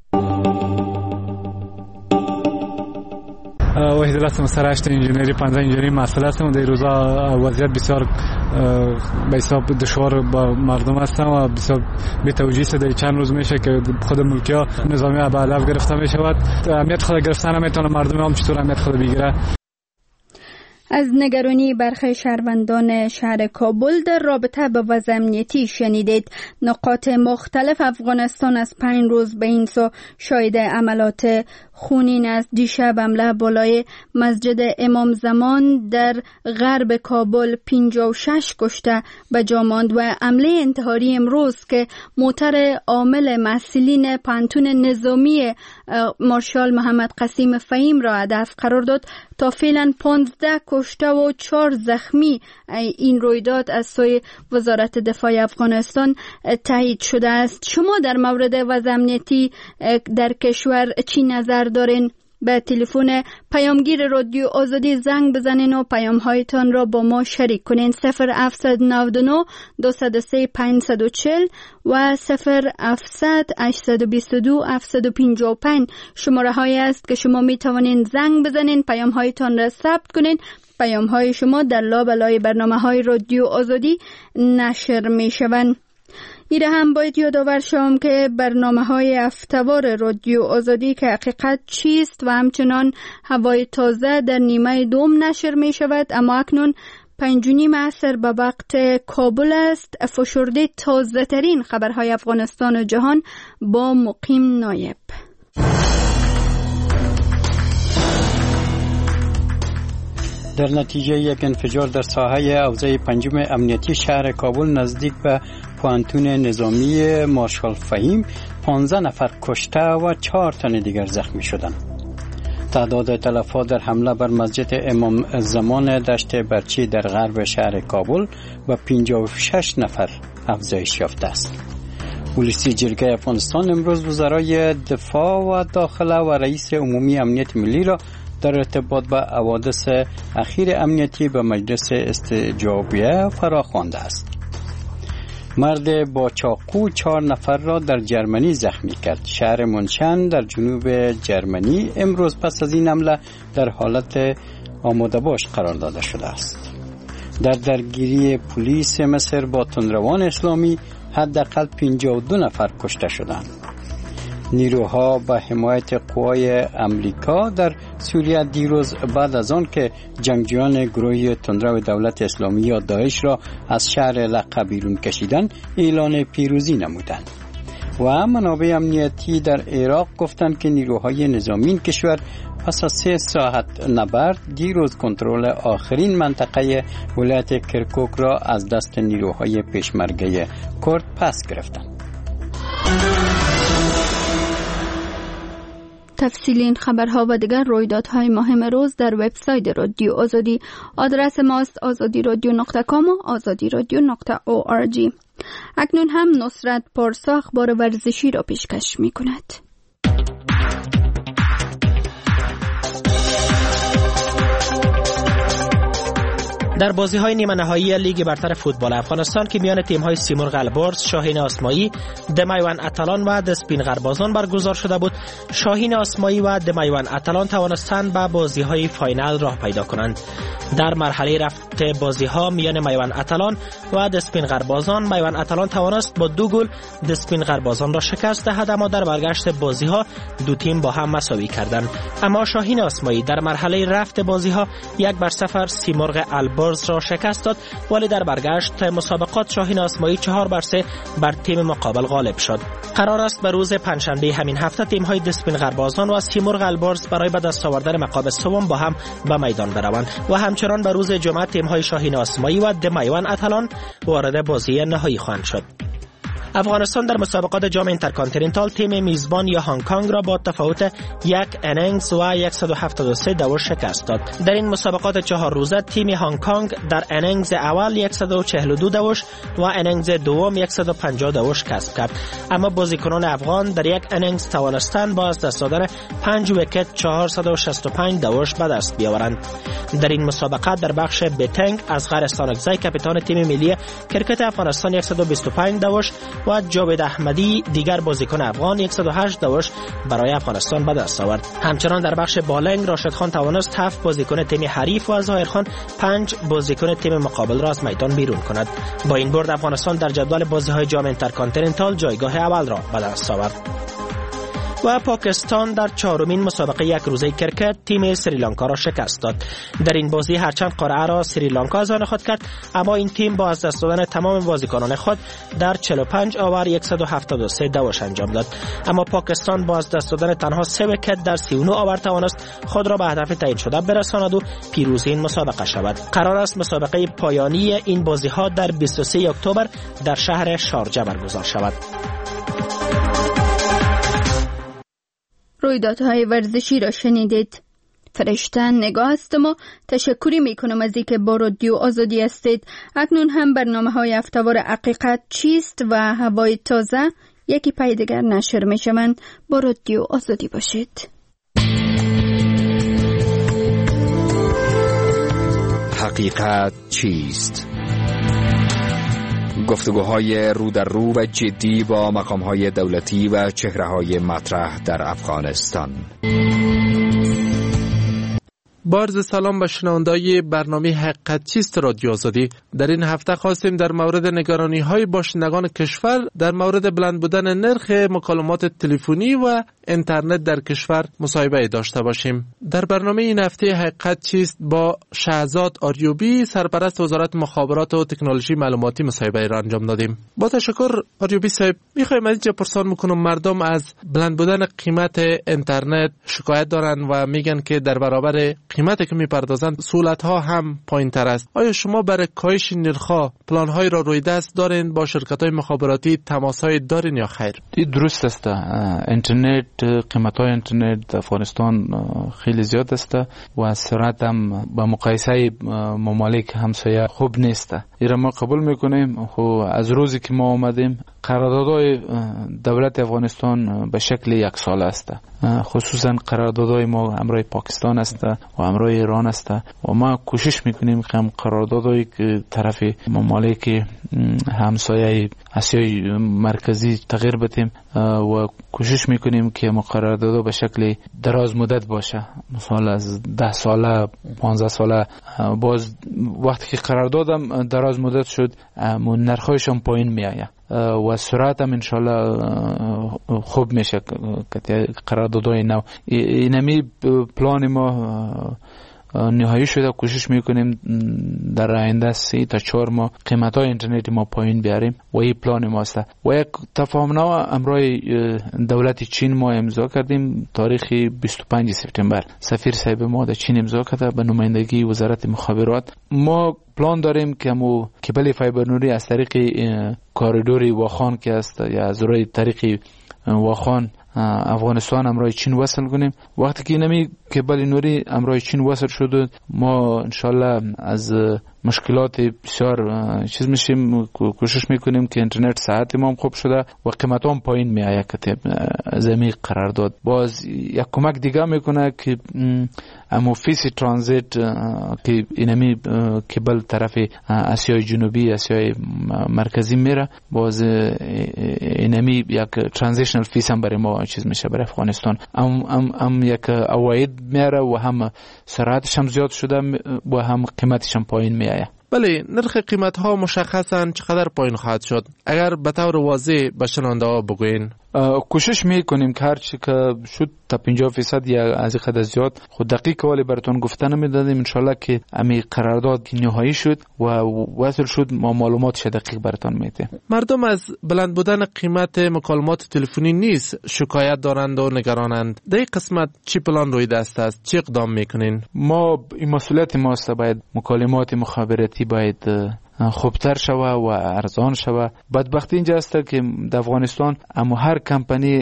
وحید هستم، سرشت انجینری 15 انجینری مسئله هستم. در روزا وضعیت بسیار به حساب دشوار با مردم هستم و بسیار بی‌توجهی شده. چند روز میشه که خود ملکیا نظامی به علف گرفته میشود. امنیت خود گرفتن نمیتونه، مردم هم چطور امنیت خود بگیره. از نگرانی برخی شهروندان شهر کابل در رابطه با وضع امنیتی شنیدید. نقاط مختلف افغانستان از 5 روز به این سو شاهد عملات خونین است. دیشب حمله بالای مسجد امام زمان در غرب کابل 56 کشته به جا ماند و حمله انتحاری امروز که موتر عامل مسئولین پانتون نظامی مارشال محمد قسیم فهیم را هدف قرار داد تا فعلا 15 کشته و 4 زخمی این رویداد از سوی وزارت دفاع افغانستان تایید شده است. شما در مورد وضع امنیتی در کشور چی نظر دارین؟ به تلفن پیامگیر رادیو آزادی زنگ بزنین و پیام هایتان را با ما شریک کنین. 0799 203 540 و 0700 822 755 شماره هایی است که شما می توانین زنگ بزنین، پیام هایتان را ثبت کنین. پیام های شما در لابلای برنامه های رادیو آزادی نشر می شوند. ایره هم باید یادآور شوم که برنامه های هفته‌وار رادیو آزادی که حقیقت چیست و همچنان هوای تازه در نیمه دوم نشر می شود، اما اکنون 5:30 عصر به وقت کابل است. فشرده تازه ترین خبرهای افغانستان و جهان با مقیم نایب. در نتیجه یک انفجار در ساحه حوزه 5 امنیتی شهر کابل نزدیک به پوانتون نظامی مارشال فهیم 15 نفر کشته و 4 تن دیگر زخمی شدند. تعداد تلفات در حمله بر مسجد امام زمان دشت برچی در غرب شهر کابل و 56 نفر افزایش یافته است. پلیس جرگه افغانستان امروز وزرای دفاع و داخله و رئیس عمومی امنیت ملی را در ارتباط با حوادث اخیر امنیتی به مجلس استجابیه فراخوانده است. مرد با چاقو 4 نفر را در جرمنی زخمی کرد. شهر منشن در جنوب جرمنی امروز پس از این حمله در حالت آماده باش قرار داده شده است. در درگیری پلیس مصر با تندروان اسلامی حداقل 52 نفر کشته شدند. نیروها به حمایت قوای امریکا در سوریه دیروز بعد از آن که جنگجویان گروه تندرو دولت اسلامی یا داعش را از شهر لقه بیرون کشیدند اعلان پیروزی نمودند. و منابع امنیتی در عراق گفتند که نیروهای نظامی این کشور پس از 3 ساعت نبرد دیروز کنترل آخرین منطقه ولایت کرکوک را از دست نیروهای پشمرگه کرد پس گرفتند. تفصیل این خبرها و دیگر رویدادهای مهم روز در وبسایت رادیو آزادی. آدرس ماست azadiradio.com و azadiradio.org. اکنون هم نصرت پارسا اخبار ورزشی را پیشکش می کند. در بازی‌های نیمه نهایی لیگ برتر فوتبال افغانستان که میان تیم‌های سیمرغ البرز، شاهین آسمایی، دمیوان اتلان و دسپین غربازان برگزار شده بود، شاهین آسمایی و دمیوان اتلان توانستند به بازی‌های فاینال راه پیدا کنند. در مرحله رفت بازی‌ها میان میوان اتلان و دسپین غربازان، میوان اتلان توانست با 2 گل دسپین غربازان را شکست دهد، اما در برگشت بازی‌ها دو تیم با هم مساوی کردند. اما شاهین آسمایی در مرحله رفت بازی‌ها 1-0 سیمرغ البرز را شکست داد، ولی در برگشت مسابقات شاهین آسمایی 4-3 بر تیم مقابل غالب شد. قرار است به روز پنجشنبه همین هفته تیم‌های دسپین غربازان و سیمرغ البرز برای به دست آوردن مقام سوم با هم به میدان بروند و همچنان به روز جمعه تیم‌های شاهین آسمایی و دمیوان اتلان وارد بازی نهایی خواهند شد. افغانستان در مسابقات جام اینترکانتیننتال تیم میزبان یا هنگ کنگ را با تفاوت 1 انینگز و 173 دور شکست داد. در این مسابقات 4 روزه تیم هنگ کنگ در انینگز اول 142 دوش و انینگز دوم 150 دوش کسب کرد، اما بازیکنان افغان در یک انینگز توانستند با از دست دادن 5 ویکت 465 دوش به دست بیاورند. در این مسابقات در بخش بتنگ اصغر استانکزی کاپیتان تیم ملی کرکت افغانستان 125 دوش و جاوید احمدی دیگر بازیکن افغان 108 دوش برای افغانستان به دست آورد. همچنان در بخش بالنگ راشد خان توانست 7 بازیکن تیم حریف و ظاهر خان 5 بازیکن تیم مقابل را از میدان بیرون کند. با این برد افغانستان در جدول بازی‌های جام اینترکانتیننتال جایگاه اول را به دست آورد. و پاکستان در 4مین مسابقه یک روزه کرکت تیم سریلانکا را شکست داد. در این بازی هرچند قرعه را سریلانکا از آن خود کرد، اما این تیم با از دست دادن تمام بازیکنان خود در 45 اوور 173 دوش انجام داد. اما پاکستان با از دست دادن تنها 3 ویکت در 39 اوور توانست خود را به هدف تعیین شده برساند و پیروز این مسابقه شود. قرار است مسابقه پایانی این بازی‌ها در 23 اکتبر در شهر شارجه برگزار شود. رویدادهای ورزشی را شنیدید. فرشته نگاه هستم و تشکری میکنم از اینکه با رادیو آزادی هستید. اکنون هم برنامه‌های هفته‌وار حقیقت چیست و هوای تازه یکی پای دیگر نشر میشوند. با رادیو آزادی باشید. حقیقت چیست؟ گفتگوهای رو در رو و جدی با مقام‌های دولتی و چهره‌های مطرح در افغانستان. بارز سلام به شنوندگان برنامه حقیقت چیست رادیو آزادی. در این هفته خواستیم در مورد نگرانی‌های باشندگان کشور در مورد بلند بودن نرخ مکالمات تلفنی و اینترنت در کشور مصاحبه داشته باشیم. در برنامه این هفته حقیقت چیست با شهزاد آریوبی سرپرست وزارت مخابرات و تکنولوژی معلوماتی مصاحبه را انجام دادیم. با تشکر آریوبی صاحب، می‌خوایم از اینجا پرسان می‌کنم مردم از بلند بودن قیمت اینترنت شکایت دارن و میگن که در برابر قیمتی که میپردازند سهولت‌ها هم پایین‌تر است. آیا شما برای کاهش نرخ‌ها پلان‌هایی را روی دست دارین؟ با شرکت‌های مخابراتی تماس‌های دارین یا خیر؟ درست است. اینترنت، قیمت‌های اینترنت در افغانستان خیلی زیاد است و سرعت هم با مقایسه ممالک همسایه خوب نیست. این را ما قبول می‌کنیم. خب از روزی که ما آمدیم قراردادهای دولت افغانستان به شکل یک سال است. خصوصا قراردادهای ما همراه پاکستان است و همراه ایران است و ما کوشش میکنیم که هم قراردادهایی که طرف ممالک همسایه آسیای مرکزی تغییر بدیم و کوشش میکنیم که قراردادها به شکل دراز مدت باشه، مثلا از 10 ساله 15 ساله. باز وقتی که قراردادم دراز مدت شد نرخ‌هایش هم پایین میآید و سرعت هم انشالله خوب میشه که قراردادهای نو. اینمی پلان ما نهایی شده. کوشش میکنیم در آینده 3 تا 4 ماه قیمت‌های اینترنت ما پایین بیاریم و این پلان ماست. و یک تفاهمنامه امروز دولت چین ما امضا کردیم تاریخ 25 سپتامبر. سفیر صاحب ما در چین امضا کرده به نمایندگی وزارت مخابرات. ما پلان داریم که مو کبل فایبر نوری از طریق کاریدوری واخان که است یا از روی طریق واخان افغانستان امروز چین وصل کنیم. وقتی که نمی کبل نوری امروز چین وصل شد ما انشالله از مشکلات بسیار چیز میشیم. کوشش میکنیم که اینترنت ساعت ما خوب شده و قیمت هم پایین میآید که زمین قرارداد. باز یک کمک دیگه میکنه که اموفیس ترانزیت که اینمی کبل طرف آسیای جنوبی آسیای مرکزی میره. باز اینمی یک ترانزیشنال فیس هم برای ما چیز میشه برای افغانستان. هم یک اواید میاره و هم سرعتش هم زیاد شده و هم قیمتش هم پایین میآید. بله، نرخ قیمت ها مشخصاً چقدر پایین خواهد شد؟ اگر به طور واضح به شنونده ها بگوین. کوشش میکنیم که هرچی که شد تا 50% یا از قدر زیاد خود دقیق ولی براتون گفته نمیدادیم. انشالله که امی قرارداد نهایی شد و وصل شد ما معلوماتش دقیق براتون میده. مردم از بلند بودن قیمت مکالمات تلفنی نیز شکایت دارند و نگرانند. در این قسمت چی پلان روی دست است؟ چی اقدام میکنین؟ ما این مسئولیت ماست. باید مکالمات مخابراتی باید خوبتر شوه و ارزان شوه. بدبختی اینجا است که در افغانستان اما هر کمپانی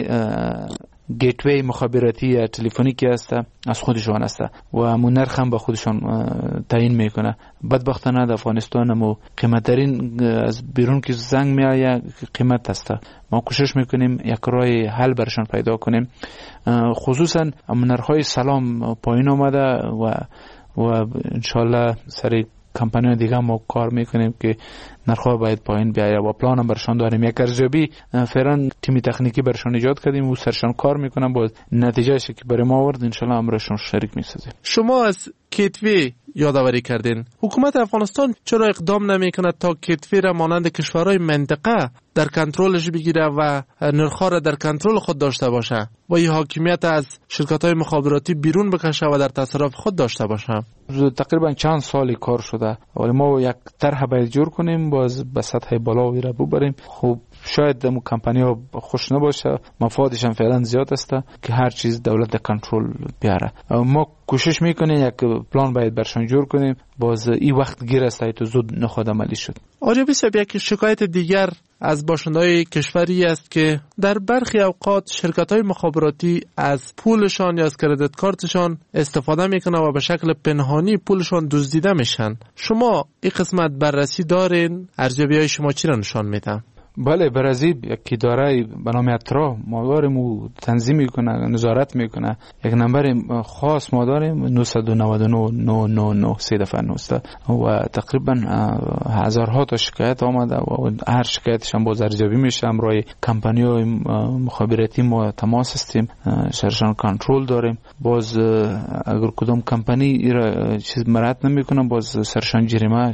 گیتوی مخابراتی یا تلفنیکی است از خودشان است و همون نرخ هم به خودشان تعیین میکنه. بدبختانه در افغانستان همون قیمتترین از بیرون که زنگ میآید قیمت است. ما کوشش میکنیم یک راه حل برشان پیدا کنیم. خصوصا همون نرخ‌های سلام پایین آمده و انشالله سری کمپانی دیگه ما کار میکنیم که نرخ‌ها باید پایین بیاید و پلان هم برشان داریم. یک ارزیابی فعلا تیم تکنیکی برشان ایجاد کردیم و سرشان کار میکنم. با نتیجهش که برای ما آورد انشالله امرشون شریک میسازیم. شما از کیتوی یادآوری کردین. حکومت افغانستان چرا اقدام نمیکنه تا کیتوی را مانند کشورهای منطقه در کنترلش بگیره و نرخ‌ها را در کنترل خود داشته باشه و این حاکمیت از شرکت‌های مخابراتی بیرون بکشه و در تصرف خود داشته باشه؟ تقریبا چند سالی کار شده ولی ما یک طرح باید جور کنیم باز به سطح بالا وی را ببریم. خب شاید دمو کمپانی ها خوش نباشه، مفادش هم فعلا زیاد است که هر چیز دولت در کنترل بیاره. ما کوشش میکنیم یک پلان باید برشان جور کنیم، باز این وقت گیر است تو زود نخواد عملی شد. آریابی صاحب، یک شکایت دیگر از باشنده‌های کشوری است که در برخی اوقات شرکت‌های مخابراتی از پولشان یا از کردیت کارتشان استفاده میکنن و به شکل پنهانی پولشان دزدیده میشن. شما این قسمت بررسی دارین؟ ارزیابی‌های شما چی را نشان میده؟ بله، برازیل یک اداره به نام اترا ما داریم و تنظیم میکنه، نظارت میکنه. یک نمبر خاص ما داریم 999 و تقریبا هزارها تا شکایت آمده و هر شکایتش هم باز ارزیابی میشه. همراه کمپانی‌های مخابراتی ما تماس هستیم، سرشان کنترل داریم. باز اگر کدام کمپانی را چیز مراد نمیکنه باز سرشان جریمه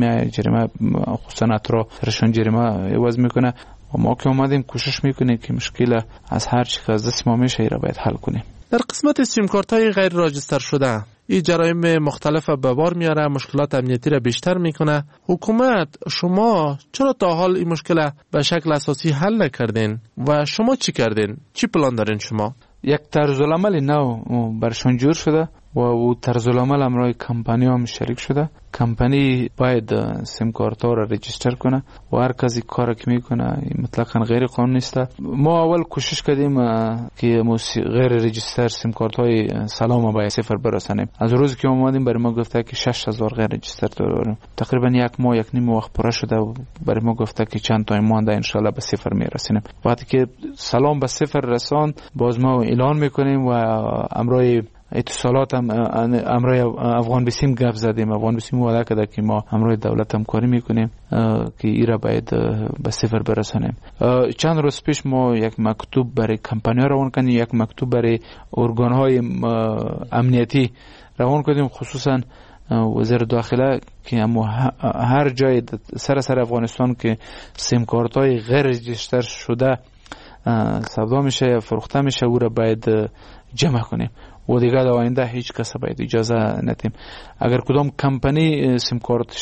خصوصا اترا سرشان جریمه عوض میکنه و ما که اومدیم کوشش میکنیم که مشکل از هر چی که از دست ما میشه ای را باید حل کنیم. در قسمت سیم کارت های غیر راجستر شده این جرایم مختلف به بار میاره، مشکلات امنیتی را بیشتر میکنه. حکومت شما چرا تا حال این مشکل به شکل اساسی حل نکردین و شما چی کردین؟ چی پلان دارین شما؟ یک طرز العمل نو برشان جور شده و او طرز العمل همراه کمپانی هم شریک شده. کمپانی باید سیم کارت ها را رجیستر کنه و هر کسی کار که میکنه مطلقاً غیر قانونی است. ما اول کوشش کردیم که غیر رجیستر سیم کارت های سلام با صفر برسانیم. از روزی که اومدیم برای ما گفته که 6000 غیر رجیستر داریم. تقریبا یک ماه یک نیم وقت پره شده و برای ما گفته که چند تا مانده ان شاء الله به صفر میرسیم. وقتی که سلام به صفر رساند باز ما اعلان میکنیم و امرای اتصالات هم امروی افغان بسیم گپ زدیم. افغان بسیم وعده کرده که ما امروی دولت همکاری میکنیم که این را باید به صفر برسانیم. چند روز پیش ما یک مکتوب برای کمپانی ها روان کردیم، یک مکتوب برای ارگان های امنیتی روان کردیم، خصوصا وزیر داخله که هر جای سر افغانستان که سیم کارت های غیر رجیستر شده سودا میشه یا فروخته میشه او را باید جمع کنیم و دیگه در آینده هیچ کس باید اجازه ندیم. اگر کدام کمپانی سیم کارتش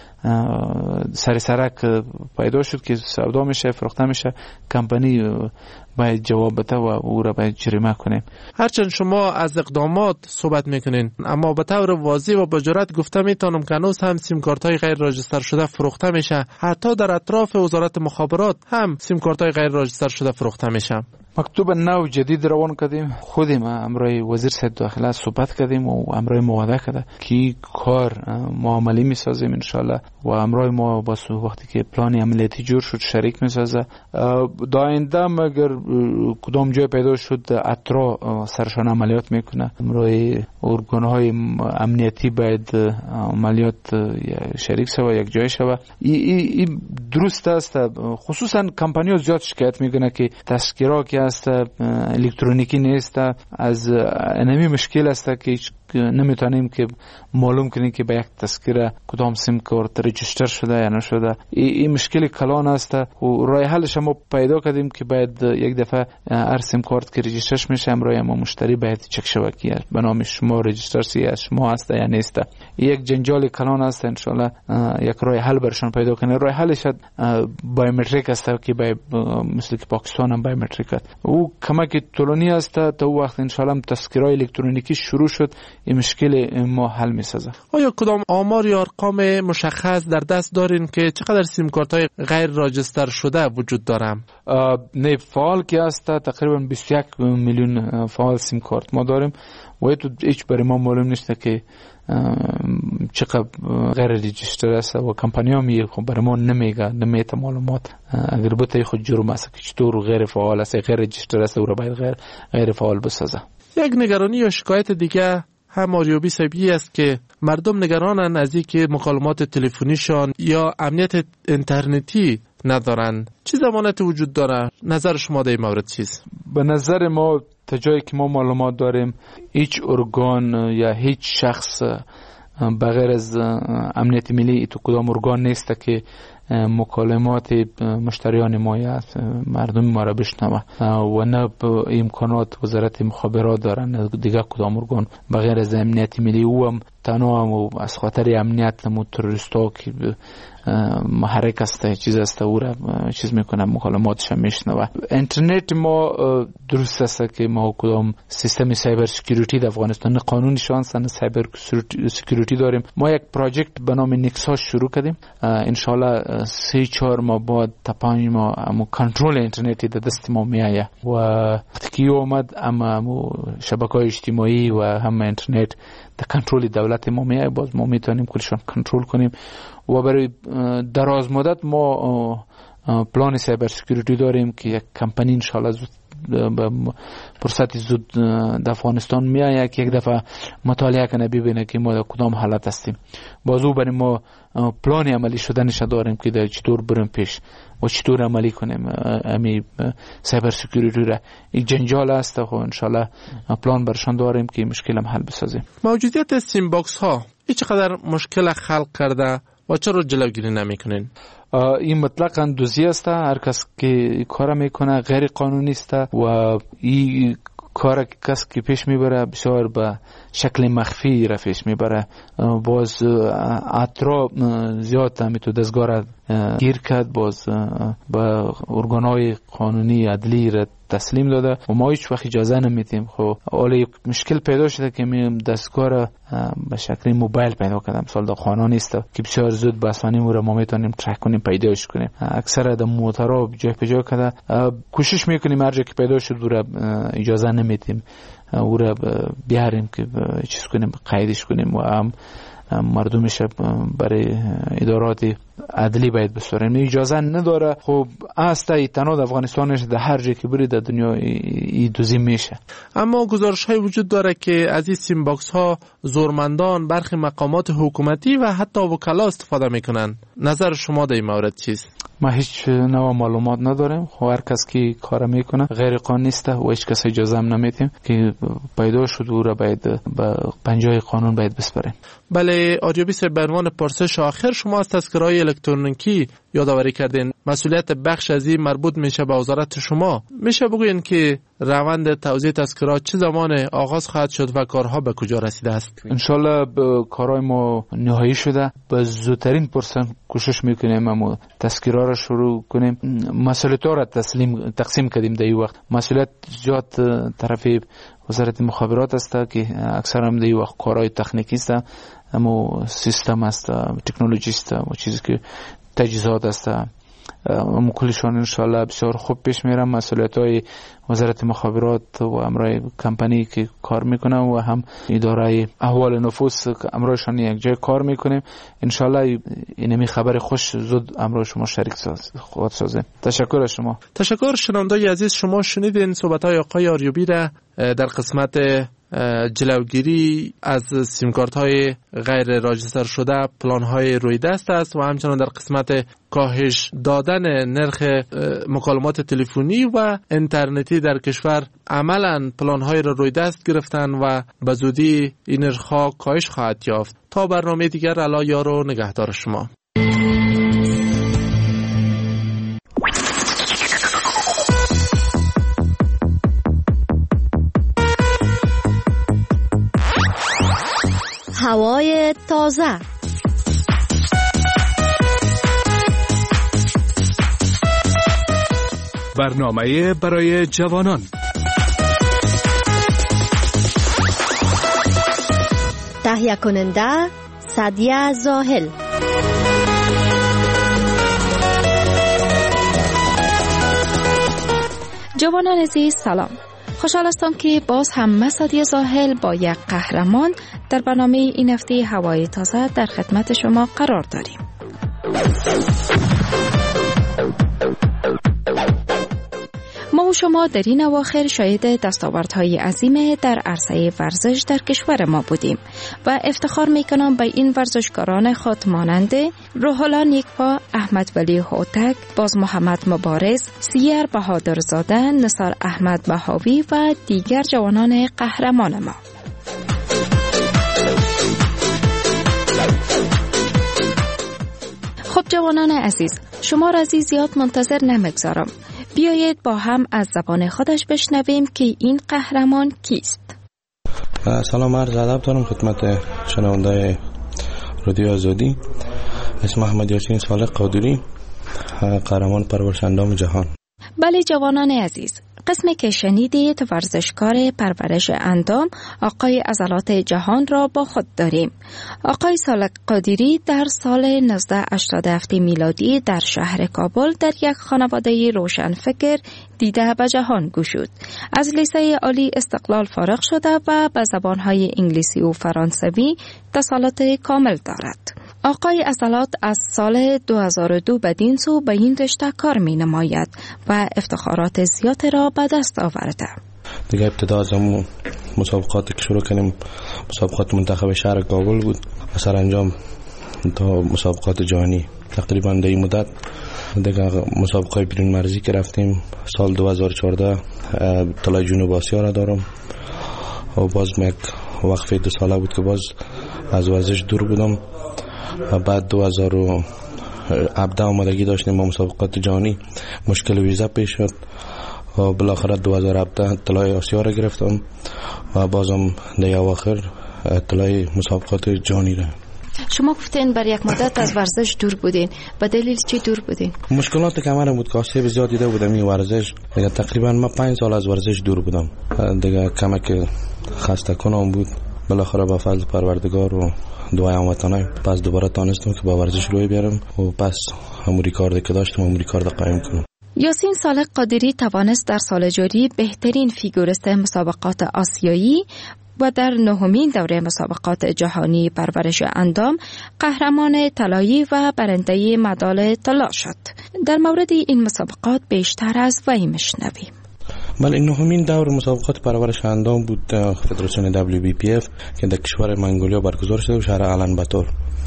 سر سرک پیدا شد که سودا میشه فروخته میشه، کمپانی باید جواب بده و او را باید جریمه کنیم. هرچند شما از اقدامات صحبت میکنین اما به طور واضح و با جرأت گفته میتونم که هنوز هم سیم کارت های غیر راجستر شده فروخته میشه. حتی در اطراف وزارت مخابرات هم سیم کارت های غیر راجستر شده فروخته میشه. مکتوب نو جدید روان کردیم، خودیم امرای وزیر صحت داخله صحبت کردیم و امرای مواده کرده که کار معاملی میسازیم انشالله و امرای ما با وقتی که پلان عملیاتی جور شد شریک میسازه. داینده مگر کدام جای پیدا شد اطرا سرشان عملیات میکنه. امرای ارگانهای امنیتی باید عملیات شریک شوه یک جای شوه. این درست است. خصوصا کمپانی‌ها زیاد شکایت میکنه که تذکره که است الکترونیکی نیست. از انمی مشکل است که نمیتونیم که معلوم کنیم که به یک تذکره کدام سیم کارت رجیستر شده یا نشده. این مشکل کلان است و راه حلش ما پیدا کردیم که باید یک دفعه هر سیم کارت که رجیسترش میشه امروز ما مشتری باید چک شود که به نام شما رجیستر از شما است یا نیست. یک جنجال کلان است. ان شاء الله یک راه حل برشان پیدا کنیم. راه حلش بایومتریک است که مثل که پاکستان هم بایومتریک است. او کمک طولانی است تا وقت ان شاء الله تذکره الکترونیکی شروع شد این مشکل ما حل میسازه. آیا کدام آمار یا ارقام مشخص در دست دارین که چقدر سیم کارت های غیر راجستر شده وجود داره؟ نه فعال که است تقریبا 21 میلیون فعال سیم کارت ما داریم و تو هیچ برای ما معلوم نیست که چقدر غیر رجیستر است و کمپانی ها میگه برای ما نمیته معلومات. اگر بوده خود جرم است که چطور غیر فعال است غیر رجیستر است او را باید غیر فعال بسازه. یک نگرانی یا شکایت دیگه هم آریابی صاحبی است که مردم نگرانن از اینکه مکالمات تلفنیشان یا امنیت اینترنتی ندارن. چه ضمانتی وجود داره؟ نظر شما در این مورد چیست؟ به نظر ما تا جایی که ما معلومات داریم هیچ ارگان یا هیچ شخص بغیر از امنیت ملی تو کدام ارگان نیست که مکالمات مشتریان ما یا مردم ما را بشنوه و نه امکانات وزارت مخابرات دارن دیگه کدام ارگان بغیر از امنیت ملی. او هم تنها از خاطر امنیت تروریست ها که محرک است، چیز است، او را چیز میکنه، مکالماتش میشنوه. اینترنت ما درست است که ما کدام سیستم سایبر سکیوریتی در افغانستان قانونی شانس نه سایبر سکیوریتی داریم. ما یک پروژه به نام نیکساس شروع کردیم. ان شاء الله 3-4 ماه بعد تا 5 ماه کنترل اینترنتی در دست ما میآید و وقتی اومد اما شبکه‌های اجتماعی و هم اینترنت در کنترل دولت ما میآید، باز ما میتونیم کلشون کنترل کنیم و برای دراز مدت ما پلان سایبر سکیوریتی داریم که یک کمپانی ان شاء الله به فرصت زود در افغانستان میآید که یک دفعه مطالعه کنه ببینه که ما در کدام حالت هستیم. بازو برای ما پلان عملی شدنش داریم که در چطور بریم پیش و چطور عملی کنیم امی سایبر سکیوریتی را. یک جنجال است خو ان شاء الله پلان برشان داریم که مشکل هم حل بسازیم. موجودیت سیم باکس ها چقدر مشکل خلق کرده و چرا جلوگیری نمیکنین؟ این مطلقاً دوزی است. هر کس که کار میکنه غیر قانونی است و این کار کس که پیش میبره بسیار به شکل مخفی را پیش میبره. باز اطراف زیاد همی تو دستگاه را گیر کرد، باز به ارگانهای قانونی عدلی را تسلیم داده و ما هیچ وقت اجازه نمیدیم. خب حالا مشکل پیدا شده که میم دستگاه را به شکل موبایل پیدا کردم. مثلا در خانه نیست که بسیار زود به آسانی رو ما میتونیم ترک کنیم، پیداش کنیم. اکثر در موتورها جای به جای کرده کوشش میکنیم هر جا که پیدا شد رو اجازه نمیدیم او را بیاریم که چیز کنیم، قیدش کنیم و هم مردمش برای ادارات عدلی باید بسپاریم. اجازه نداره. خب اصلا تنها در افغانستانش در هر جایی که بری در دنیا ای دوزی میشه. اما گزارش های وجود داره که از این سیم باکس ها زورمندان، برخی مقامات حکومتی و حتی وکلا استفاده میکنن. نظر شما در این مورد چیست؟ ما هیچ نوع معلومات نداریم. خب هر کس که کار میکنه غیر قانونی است و هیچ کس اجازه هم نمیدیم که پیدا شد او را باید به پنجه قانون باید بسپاریم. بله آریابی صاحب، به عنوان پرسش آخر، شما از تذکره‌های الکترونیکی یادآوری کردین. مسئولیت بخش از این مربوط میشه به وزارت شما. میشه بگوین که روند توزیع تذکره‌ها چه زمان آغاز خواهد شد و کارها به کجا رسیده است؟ ان شاء الله کارهای ما نهایی شده. به زودترین فرصت کوشش میکنیم اما تذکره‌ها را شروع کنیم. مسئولیت‌ها را تقسیم کردیم در این وقت. مسئولیت زیاد طرف وزارت مخابرات است که اکثر هم در این وقت کارهای تکنیکی است، اما سیستم است، تکنولوژی است و چیزی که تجهیزات است، اما کلشان انشاءالله بسیار خوب پیش میرم. مسئولیت‌های وزارت مخابرات و امرای کمپانی که کار میکنم و هم اداره احوال نفوس امرایشان یک جای کار میکنیم. انشاءالله اینمی خبر خوش زود امرای شما شریک خواهد سازیم. تشکر از شما. تشکر. شنوندگان عزیز، شما شنیدین صحبت‌های آقای آریابی را در قسمت جلوگیری از سیمکارت های غیر راجستر شده، پلان های روی دست است و همچنان در قسمت کاهش دادن نرخ مکالمات تلفنی و اینترنتی در کشور عملا پلان های را روی دست گرفتن و به زودی این نرخ ها کاهش خواهد یافت. تا برنامه دیگر، الا یار و نگهدار شما. هوای تازه. برنامه برای جوانان. تهیه کننده سعدیه زاهل. جوانان عزیز سلام. خوشحال هستم که باز هم من سعدیه زاهل با یک قهرمان در برنامه این هفته هوای تازه در خدمت شما قرار داریم. ما و شما در این اواخر شاهد دستاوردهای عظیم در عرصه ورزش در کشور ما بودیم و افتخار میکنم به این ورزشکاران خود مانند روح‌الله نیکپا، احمد ولی هوتک، باز محمد مبارز، سیر بهادرزاده، نثار احمد بهاوی و دیگر جوانان قهرمان ما. خب جوانان عزیز، شما را زیاد منتظر نمیگذارم. بیایید با هم از زبان خودش بشنویم که این قهرمان کیست. سلام، عرض ادب دارم خدمت شنونده‌های رادیو آزادی. اسم احمد یاسین صالح قادری، قهرمان پرورش اندام جهان. بله جوانان عزیز، قسمی که شنیدید ورزشکار پرورش اندام آقای عضلات جهان را با خود داریم. آقای صالح قادری در سال 1987 میلادی در شهر کابل در یک خانواده روشنفکر دیده به جهان گشود. از لیسه عالی استقلال فارغ شده و به زبانهای انگلیسی و فرانسوی تسلط کامل دارد. آقای عضلات از سال 2002 بدین سو به این رشته کار می نماید و افتخارات زیاد را به دست آورده. دیگه ابتدا از همون مسابقات که شروع کنیم مسابقات منتخب شهر کابل بود و سرانجام تا مسابقات جهانی. تقریبا در این مدت دیگه مسابقات بیرون مرزی که رفتیم سال 2014 طلای جنوب آسیا را دارم و باز یک وقفه 2 ساله بود که باز از ورزش دور بودم و بعد 2017 آمادگی داشتیم با مسابقات جهانی، مشکل ویزا پیش شد و بالاخره 2017 طلای آسیا را گرفتم و بازم در اواخر طلای مسابقات جهانی را. شما گفتین بر یک مدت از ورزش دور بودین، به دلیل چی دور بودین؟ مشکلات کمر بود که آسیب زیاد دیده بودم این ورزش. دیگه تقریبا ما 5 سال از ورزش دور بودم. دیگه کمک خسته کنم بود. بالاخره با فضل پروردگار و دعای هموطنان پس دوباره تانستم که با ورزش روی بیارم و پس همون ریکارد که داشتم همون ریکارد قایم کنم. یاسین صالح قادری توانست در سال جاری بهترین فیگوریست مسابقات آسیایی و در 9مین دوره مسابقات جهانی پرورش اندام قهرمان طلایی و برنده مدال طلا شد. در مورد این مسابقات بیشتر از وی میشنویم. بله، این 9مین دور مسابقات پرورش اندام بود فدراسیون WBPF که در کشور منگولیا برگزار شده و شهر آلان-باتور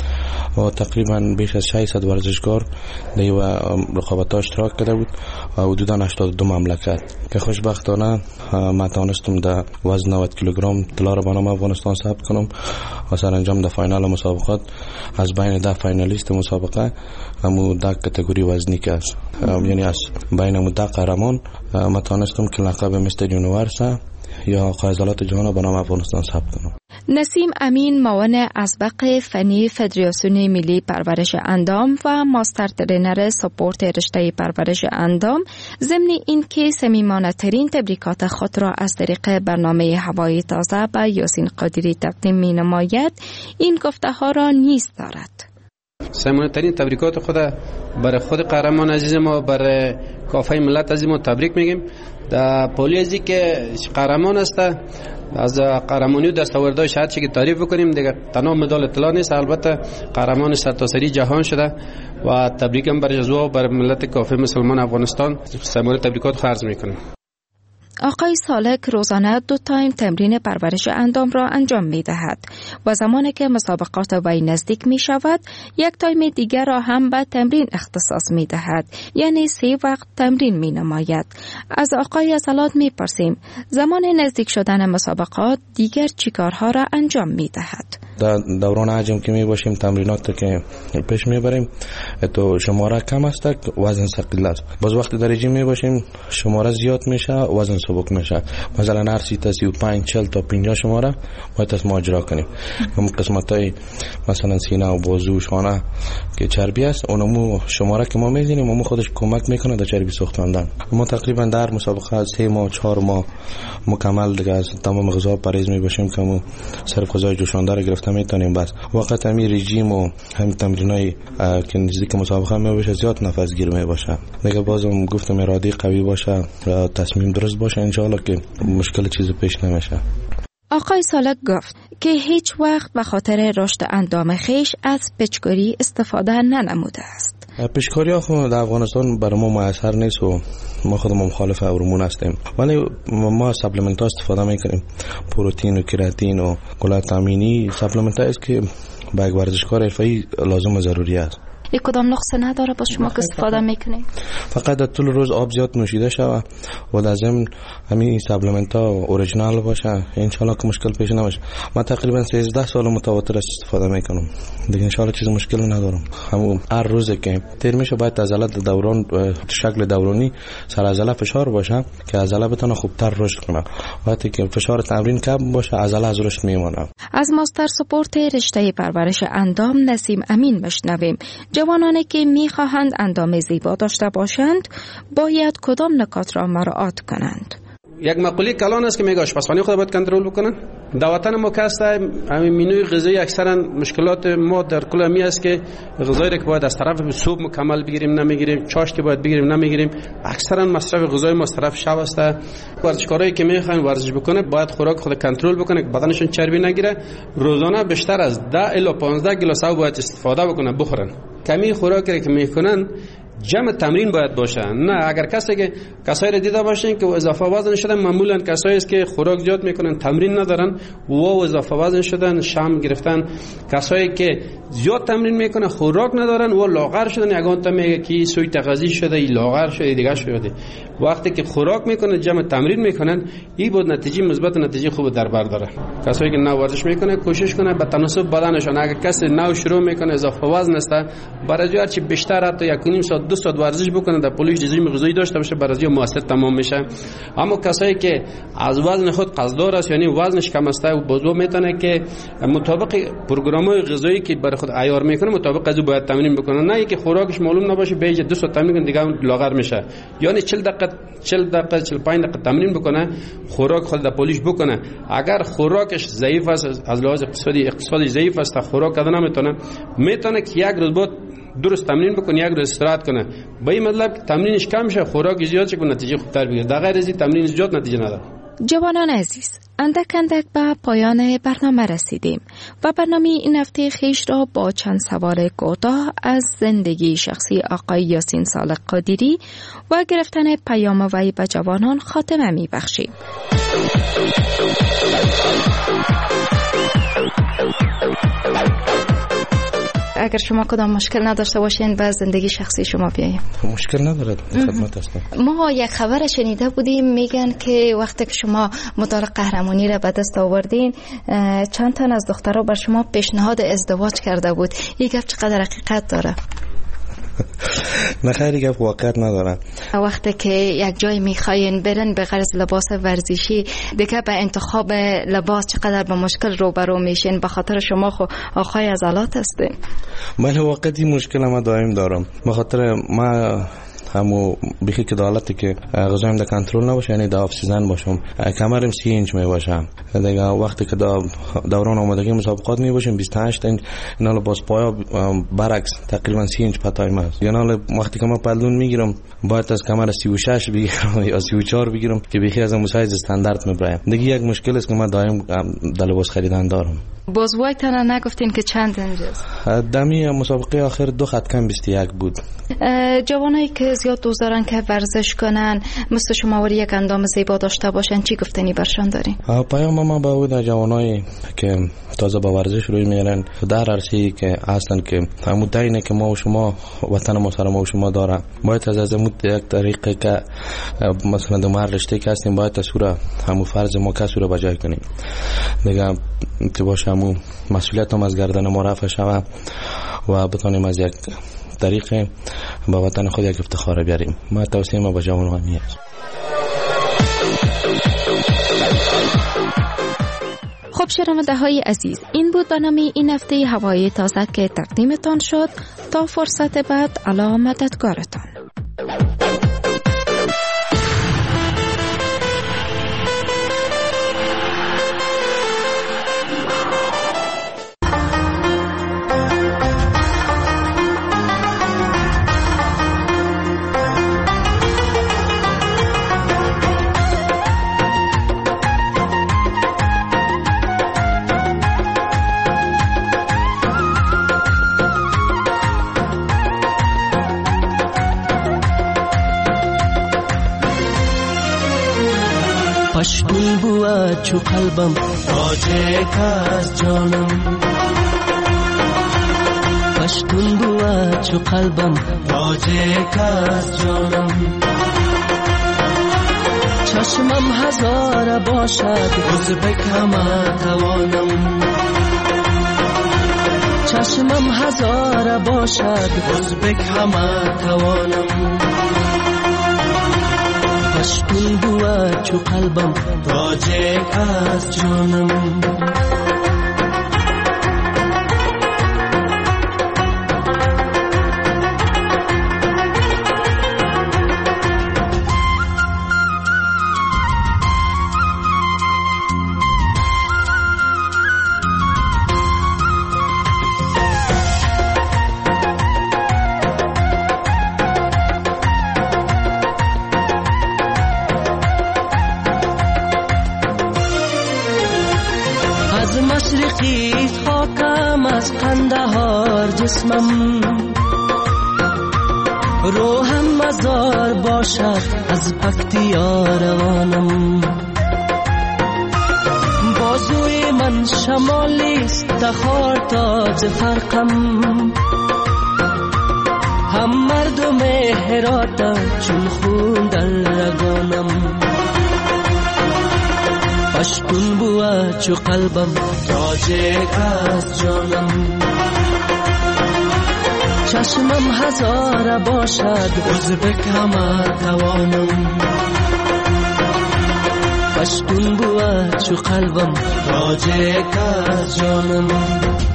و تقریبا بیش از 600 ورزشکار در رقابت‌ها اشتراک کرده بود و حدوداً 82 مملکت که خوشبختانه من توانستم در وزن 90 کیلوگرم طلا را به نام افغانستان ثبت کنم و سرانجام در فاینال مسابقات از بین 10 فاینالیست مسابقه همو 10 کاتگوری وزنی که است، یعنی از بین همو 10 قهرمان من توانستم که لقب مستر یونیورس یا عضلات جهان به نام افغانستان ثبت کنم. نسیم امین معاون اسبق فنی فدراسیون ملی پرورش اندام و ماستر ترینر سپورت رشته پرورش اندام ضمن اینکه صمیمانه ترین تبریکات خود را از طریق برنامه هوای تازه به یاسین قادری تقدیم می نماید، این گفته ها را نیز دارد. صمیمانه ترین تبریکات خود برای خود قهرمان عزیز ما، برای کافه ملت عزیز ما تبریک میگیم. در پولی ازی که قهرمان است از قهرمانی و دستاوردهای شاید که تعریف بکنیم دیگه، تنها مدال طلا نیست، البته قهرمان سرتاسری جهان شده و تبریکم برای جزو بر ملت کافه مسلمان افغانستان صمیمانه تبریکات عرض میکنیم. آقای صالح روزانه 2 تایم تمرین پرورش اندام را انجام می دهد و زمانی که مسابقات وی نزدیک می شود 1 تایم دیگر را هم به تمرین اختصاص می دهد، یعنی 3 وقت تمرین می نماید. از آقای عضلات می پرسیم زمان نزدیک شدن مسابقات دیگر چی کارها را انجام می دهد؟ در دوران حجم که می باشیم تمرینات که پیش می بریم تو شماره کم است وزن ثقیل است، باز وقتی در رژیم می باشیم شماره زیاد میشه وزن سبک میشه. مثلا هر 35 40 تا 50 شماره باید از ما اجرا کنیم. اون قسمتای مثلا سینه و بازو و شانه که چربی است اونمو شماره که ما میزنیم اونمو خودش کمک میکنه در چربی سوختاندن. ما تقریبا در مسابقه 3 ماه 4 ماه مکمل دیگه از تمام غذا پرهیز می باشیم که ما صرف غذای جوشانده رو گرفته میتونیم. بس وقت همین رژیم و همین تمرینای که نزدیک مسابقه می باشه زیاد نفس گیر می باشه دیگه، بازم گفتم اراده قوی باشه و تصمیم درست باشه ان شاء الله که مشکل چیزی پیش نمیشه. آقای صالح گفت که هیچ وقت به خاطر رشد اندام خیش از پیچکاری استفاده ننموده است. پیشکاری ها خود در افغانستان برای ما میسر نیست و ما خودمون مخالف هورمون هستیم، ولی ما سپلمنت ها استفاده میکنیم، پروتئین و کراتین و کلات امینی. سپلمنت است که با یک ورزشکار حرفه‌ای لازم و ضروری است. یک کدام نقص نداره با شما که استفاده میکنید؟ فقط در طول روز آب زیاد نوشیده شود و در ضمن همین سپلمنت ها اوریجینال باشه، ان شاء الله که مشکل پیش نمیشه. من تقریبا 13 سال متواتر استفاده میکنم دیگه، ان شاء الله چیز مشکل ندارم. همون هر روز که تیر میشه باید عضلات دوران شکل دورانی سر عضله فشار باشه که عضله بتونه خوبتر رشد کنه. وقتی که فشار تمرین کم باشه عضله از رشد میمونه. از ماستر سپورت رشته پرورش اندام نسیم امین مشنویم. جوانانی که میخواهند اندام زیبا داشته باشند باید کدام نکات را مراعات کنند؟ یک مقوله کلان است که میگه آشپزخانه خود باید کنترل بکنن. در وطن ما کاست همین منوی غذایی اکثرا مشکلات ما در کل می است که غذایی را که باید از طرف صبح مکمل بگیریم نمیگیریم، چاشت باید بگیریم نمیگیریم. اکثرا مصرف غذای ما از طرف شب است. ورزشکارایی که میخوان ورزش بکنه باید خوراک خود کنترل بکنه که بدنشون چربی نگیره. روزانه بیشتر از 10 الی 15 گلاس آب باید استفاده بکنه بخورن. کمی خوراکی که میکنن جمع تمرین باید باشه. نه اگر کسایی را دیده باشین که اضافه وزن شدن، معمولا کسایی است که خوراک زیاد میکنن تمرین ندارن و اضافه وزن شدن، شام گرفتن. کسایی که زیاد تمرین میکنن خوراک ندارن و لاغر شدن، یگان تا میگه که سوی تغذیه شده، ای لاغر شده، دیگه شده. وقتی که خوراک میکنن جمع تمرین میکنن این بود نتیجه مثبت، نتیجه خوب در بر داره. کسایی که نو ورزش میکنه کوشش کنه به تناسب بدنشون. اگر کسی نو شروع میکنه اضافه وزن است، برای هر چی بیشتر حتی 1.5 ساعت 2 ساعت ورزش بکنه در پولش رژیم غذایی داشته باشه برای موثر تمام میشه. اما کسایی که از وزن خود قصددار است یعنی وزنش کم است و بازو میتونه که مطابق پروگرام‌های غذایی که برای خود عیار میکنه مطابق از باید تمرین بکنه. نه اینکه خوراکش معلوم نباشه بیج 2 ساعت تمرین کنه دیگه لاغر میشه. یعنی 40 دقیقه 45 دقیقه تمرین بکنه، خوراک خود در پولش بکنه. اگر خوراکش ضعیف است از لحاظ اقتصادی ضعیف است، خوراک کردن میتونه که یک روز بعد درست تمرین بکنه، یک روز استراحت کنه. با این مطلب که تمرینش کم شه، خوراک زیاد شه، نتیجه خوبتر بگیره. در غیر از این تمرین زیاد نتیجه نداره. جوانان عزیز، اندک به پایان برنامه رسیدیم و برنامه این هفته خیش را با چند سوال کوتاه از زندگی شخصی آقای یاسین صالح قادری و گرفتن پیام وی به جوانان خاتمه می بخشیم. اگر شما کدام مشکل نداشته باشین به زندگی شخصی شما بیاییم. مشکل نداره، خدمت هستم. ما یک خبر شنیده بودیم میگن که وقتی که شما مدار قهرمانی را به دست آوردین چند تن از دخترها بر شما پیشنهاد ازدواج کرده بود. این گپ چقدر حقیقت داره؟ نه خیلی گپ واقعیت نداره. وقتی که یک جای میخواین برن به غرض لباس ورزشی دیگه به انتخاب لباس چقدر به مشکل روبرو میشین؟ به خاطر شما خو آقای عضلات هستین. من واقعی مشکل ما دائم دارم. به خاطر ما همو بخی که دالتی که غذایم در کنترل نباشه، یعنی در آف سیزن باشم، کمرم 30 اینچ می باشم دیگه. وقتی که دوران آمادگی مسابقات می باشم 28 اینچ، اینا باز پایا برعکس تقریبا 30 اینچ پتایم هست. یعنی وقتی که ما پلون میگیرم باید از کمر 36 بگیرم یا 34 بگیرم که بخی از اون سایز استاندارد میبرم دیگه. یک مشکل است که من دائم در لباس خریدن دارم. باز وای تنها نگفتین که چند اینجاست؟ دمی مسابقه آخر 2 خط کم 21 بود. جوانایی که زیاد دوست دارن که ورزش کنن مثل شما وری یک اندام زیبا داشته باشن چی گفتنی برشان دارین؟ پیام ما به اون جوانایی که تازه با ورزش روی میارن در عرصه‌ای که اصلا که همون دینه که ما و شما وطن ما سر ما و شما داره، باید از یک طریقه که مثلا در هر رشته که هستیم باید تصویر همون فرض ما کسو رو بجای کنیم دیگه، که باشه همون مسئولیت هم از گردن ما رفع شوه و بتونیم از یک طریق با وطن خود یک افتخار بیاریم. ما توصیه ما با جوانان همین است. خب شنونده های عزیز، این بود برنامه این هفته هوای تازه که تقدیمتان شد. تا فرصت بعد الله مددگارتان. پشتون بود چو قلبم تاجه که از جانم، پشتون بود چو قلبم تاجیک از جانم چشمم هزار باشد ازبک همه توانم چشمم هزار باشد ازبک همه توانم پشتون بود چو قلبم تاجیک از جانم مشرقی خاکم از قندهار جسمم روحم مزار باشد از پکتیا روانم بازوی من شمالیست تخار تاج فرقم هم مردم هرات چون خون در رگانم پشتون بود چو قلبم تاجیک از جانم چشمم هزار باشد ازبک همه توانم پشتون بود چو قلبم تاجیک از جانم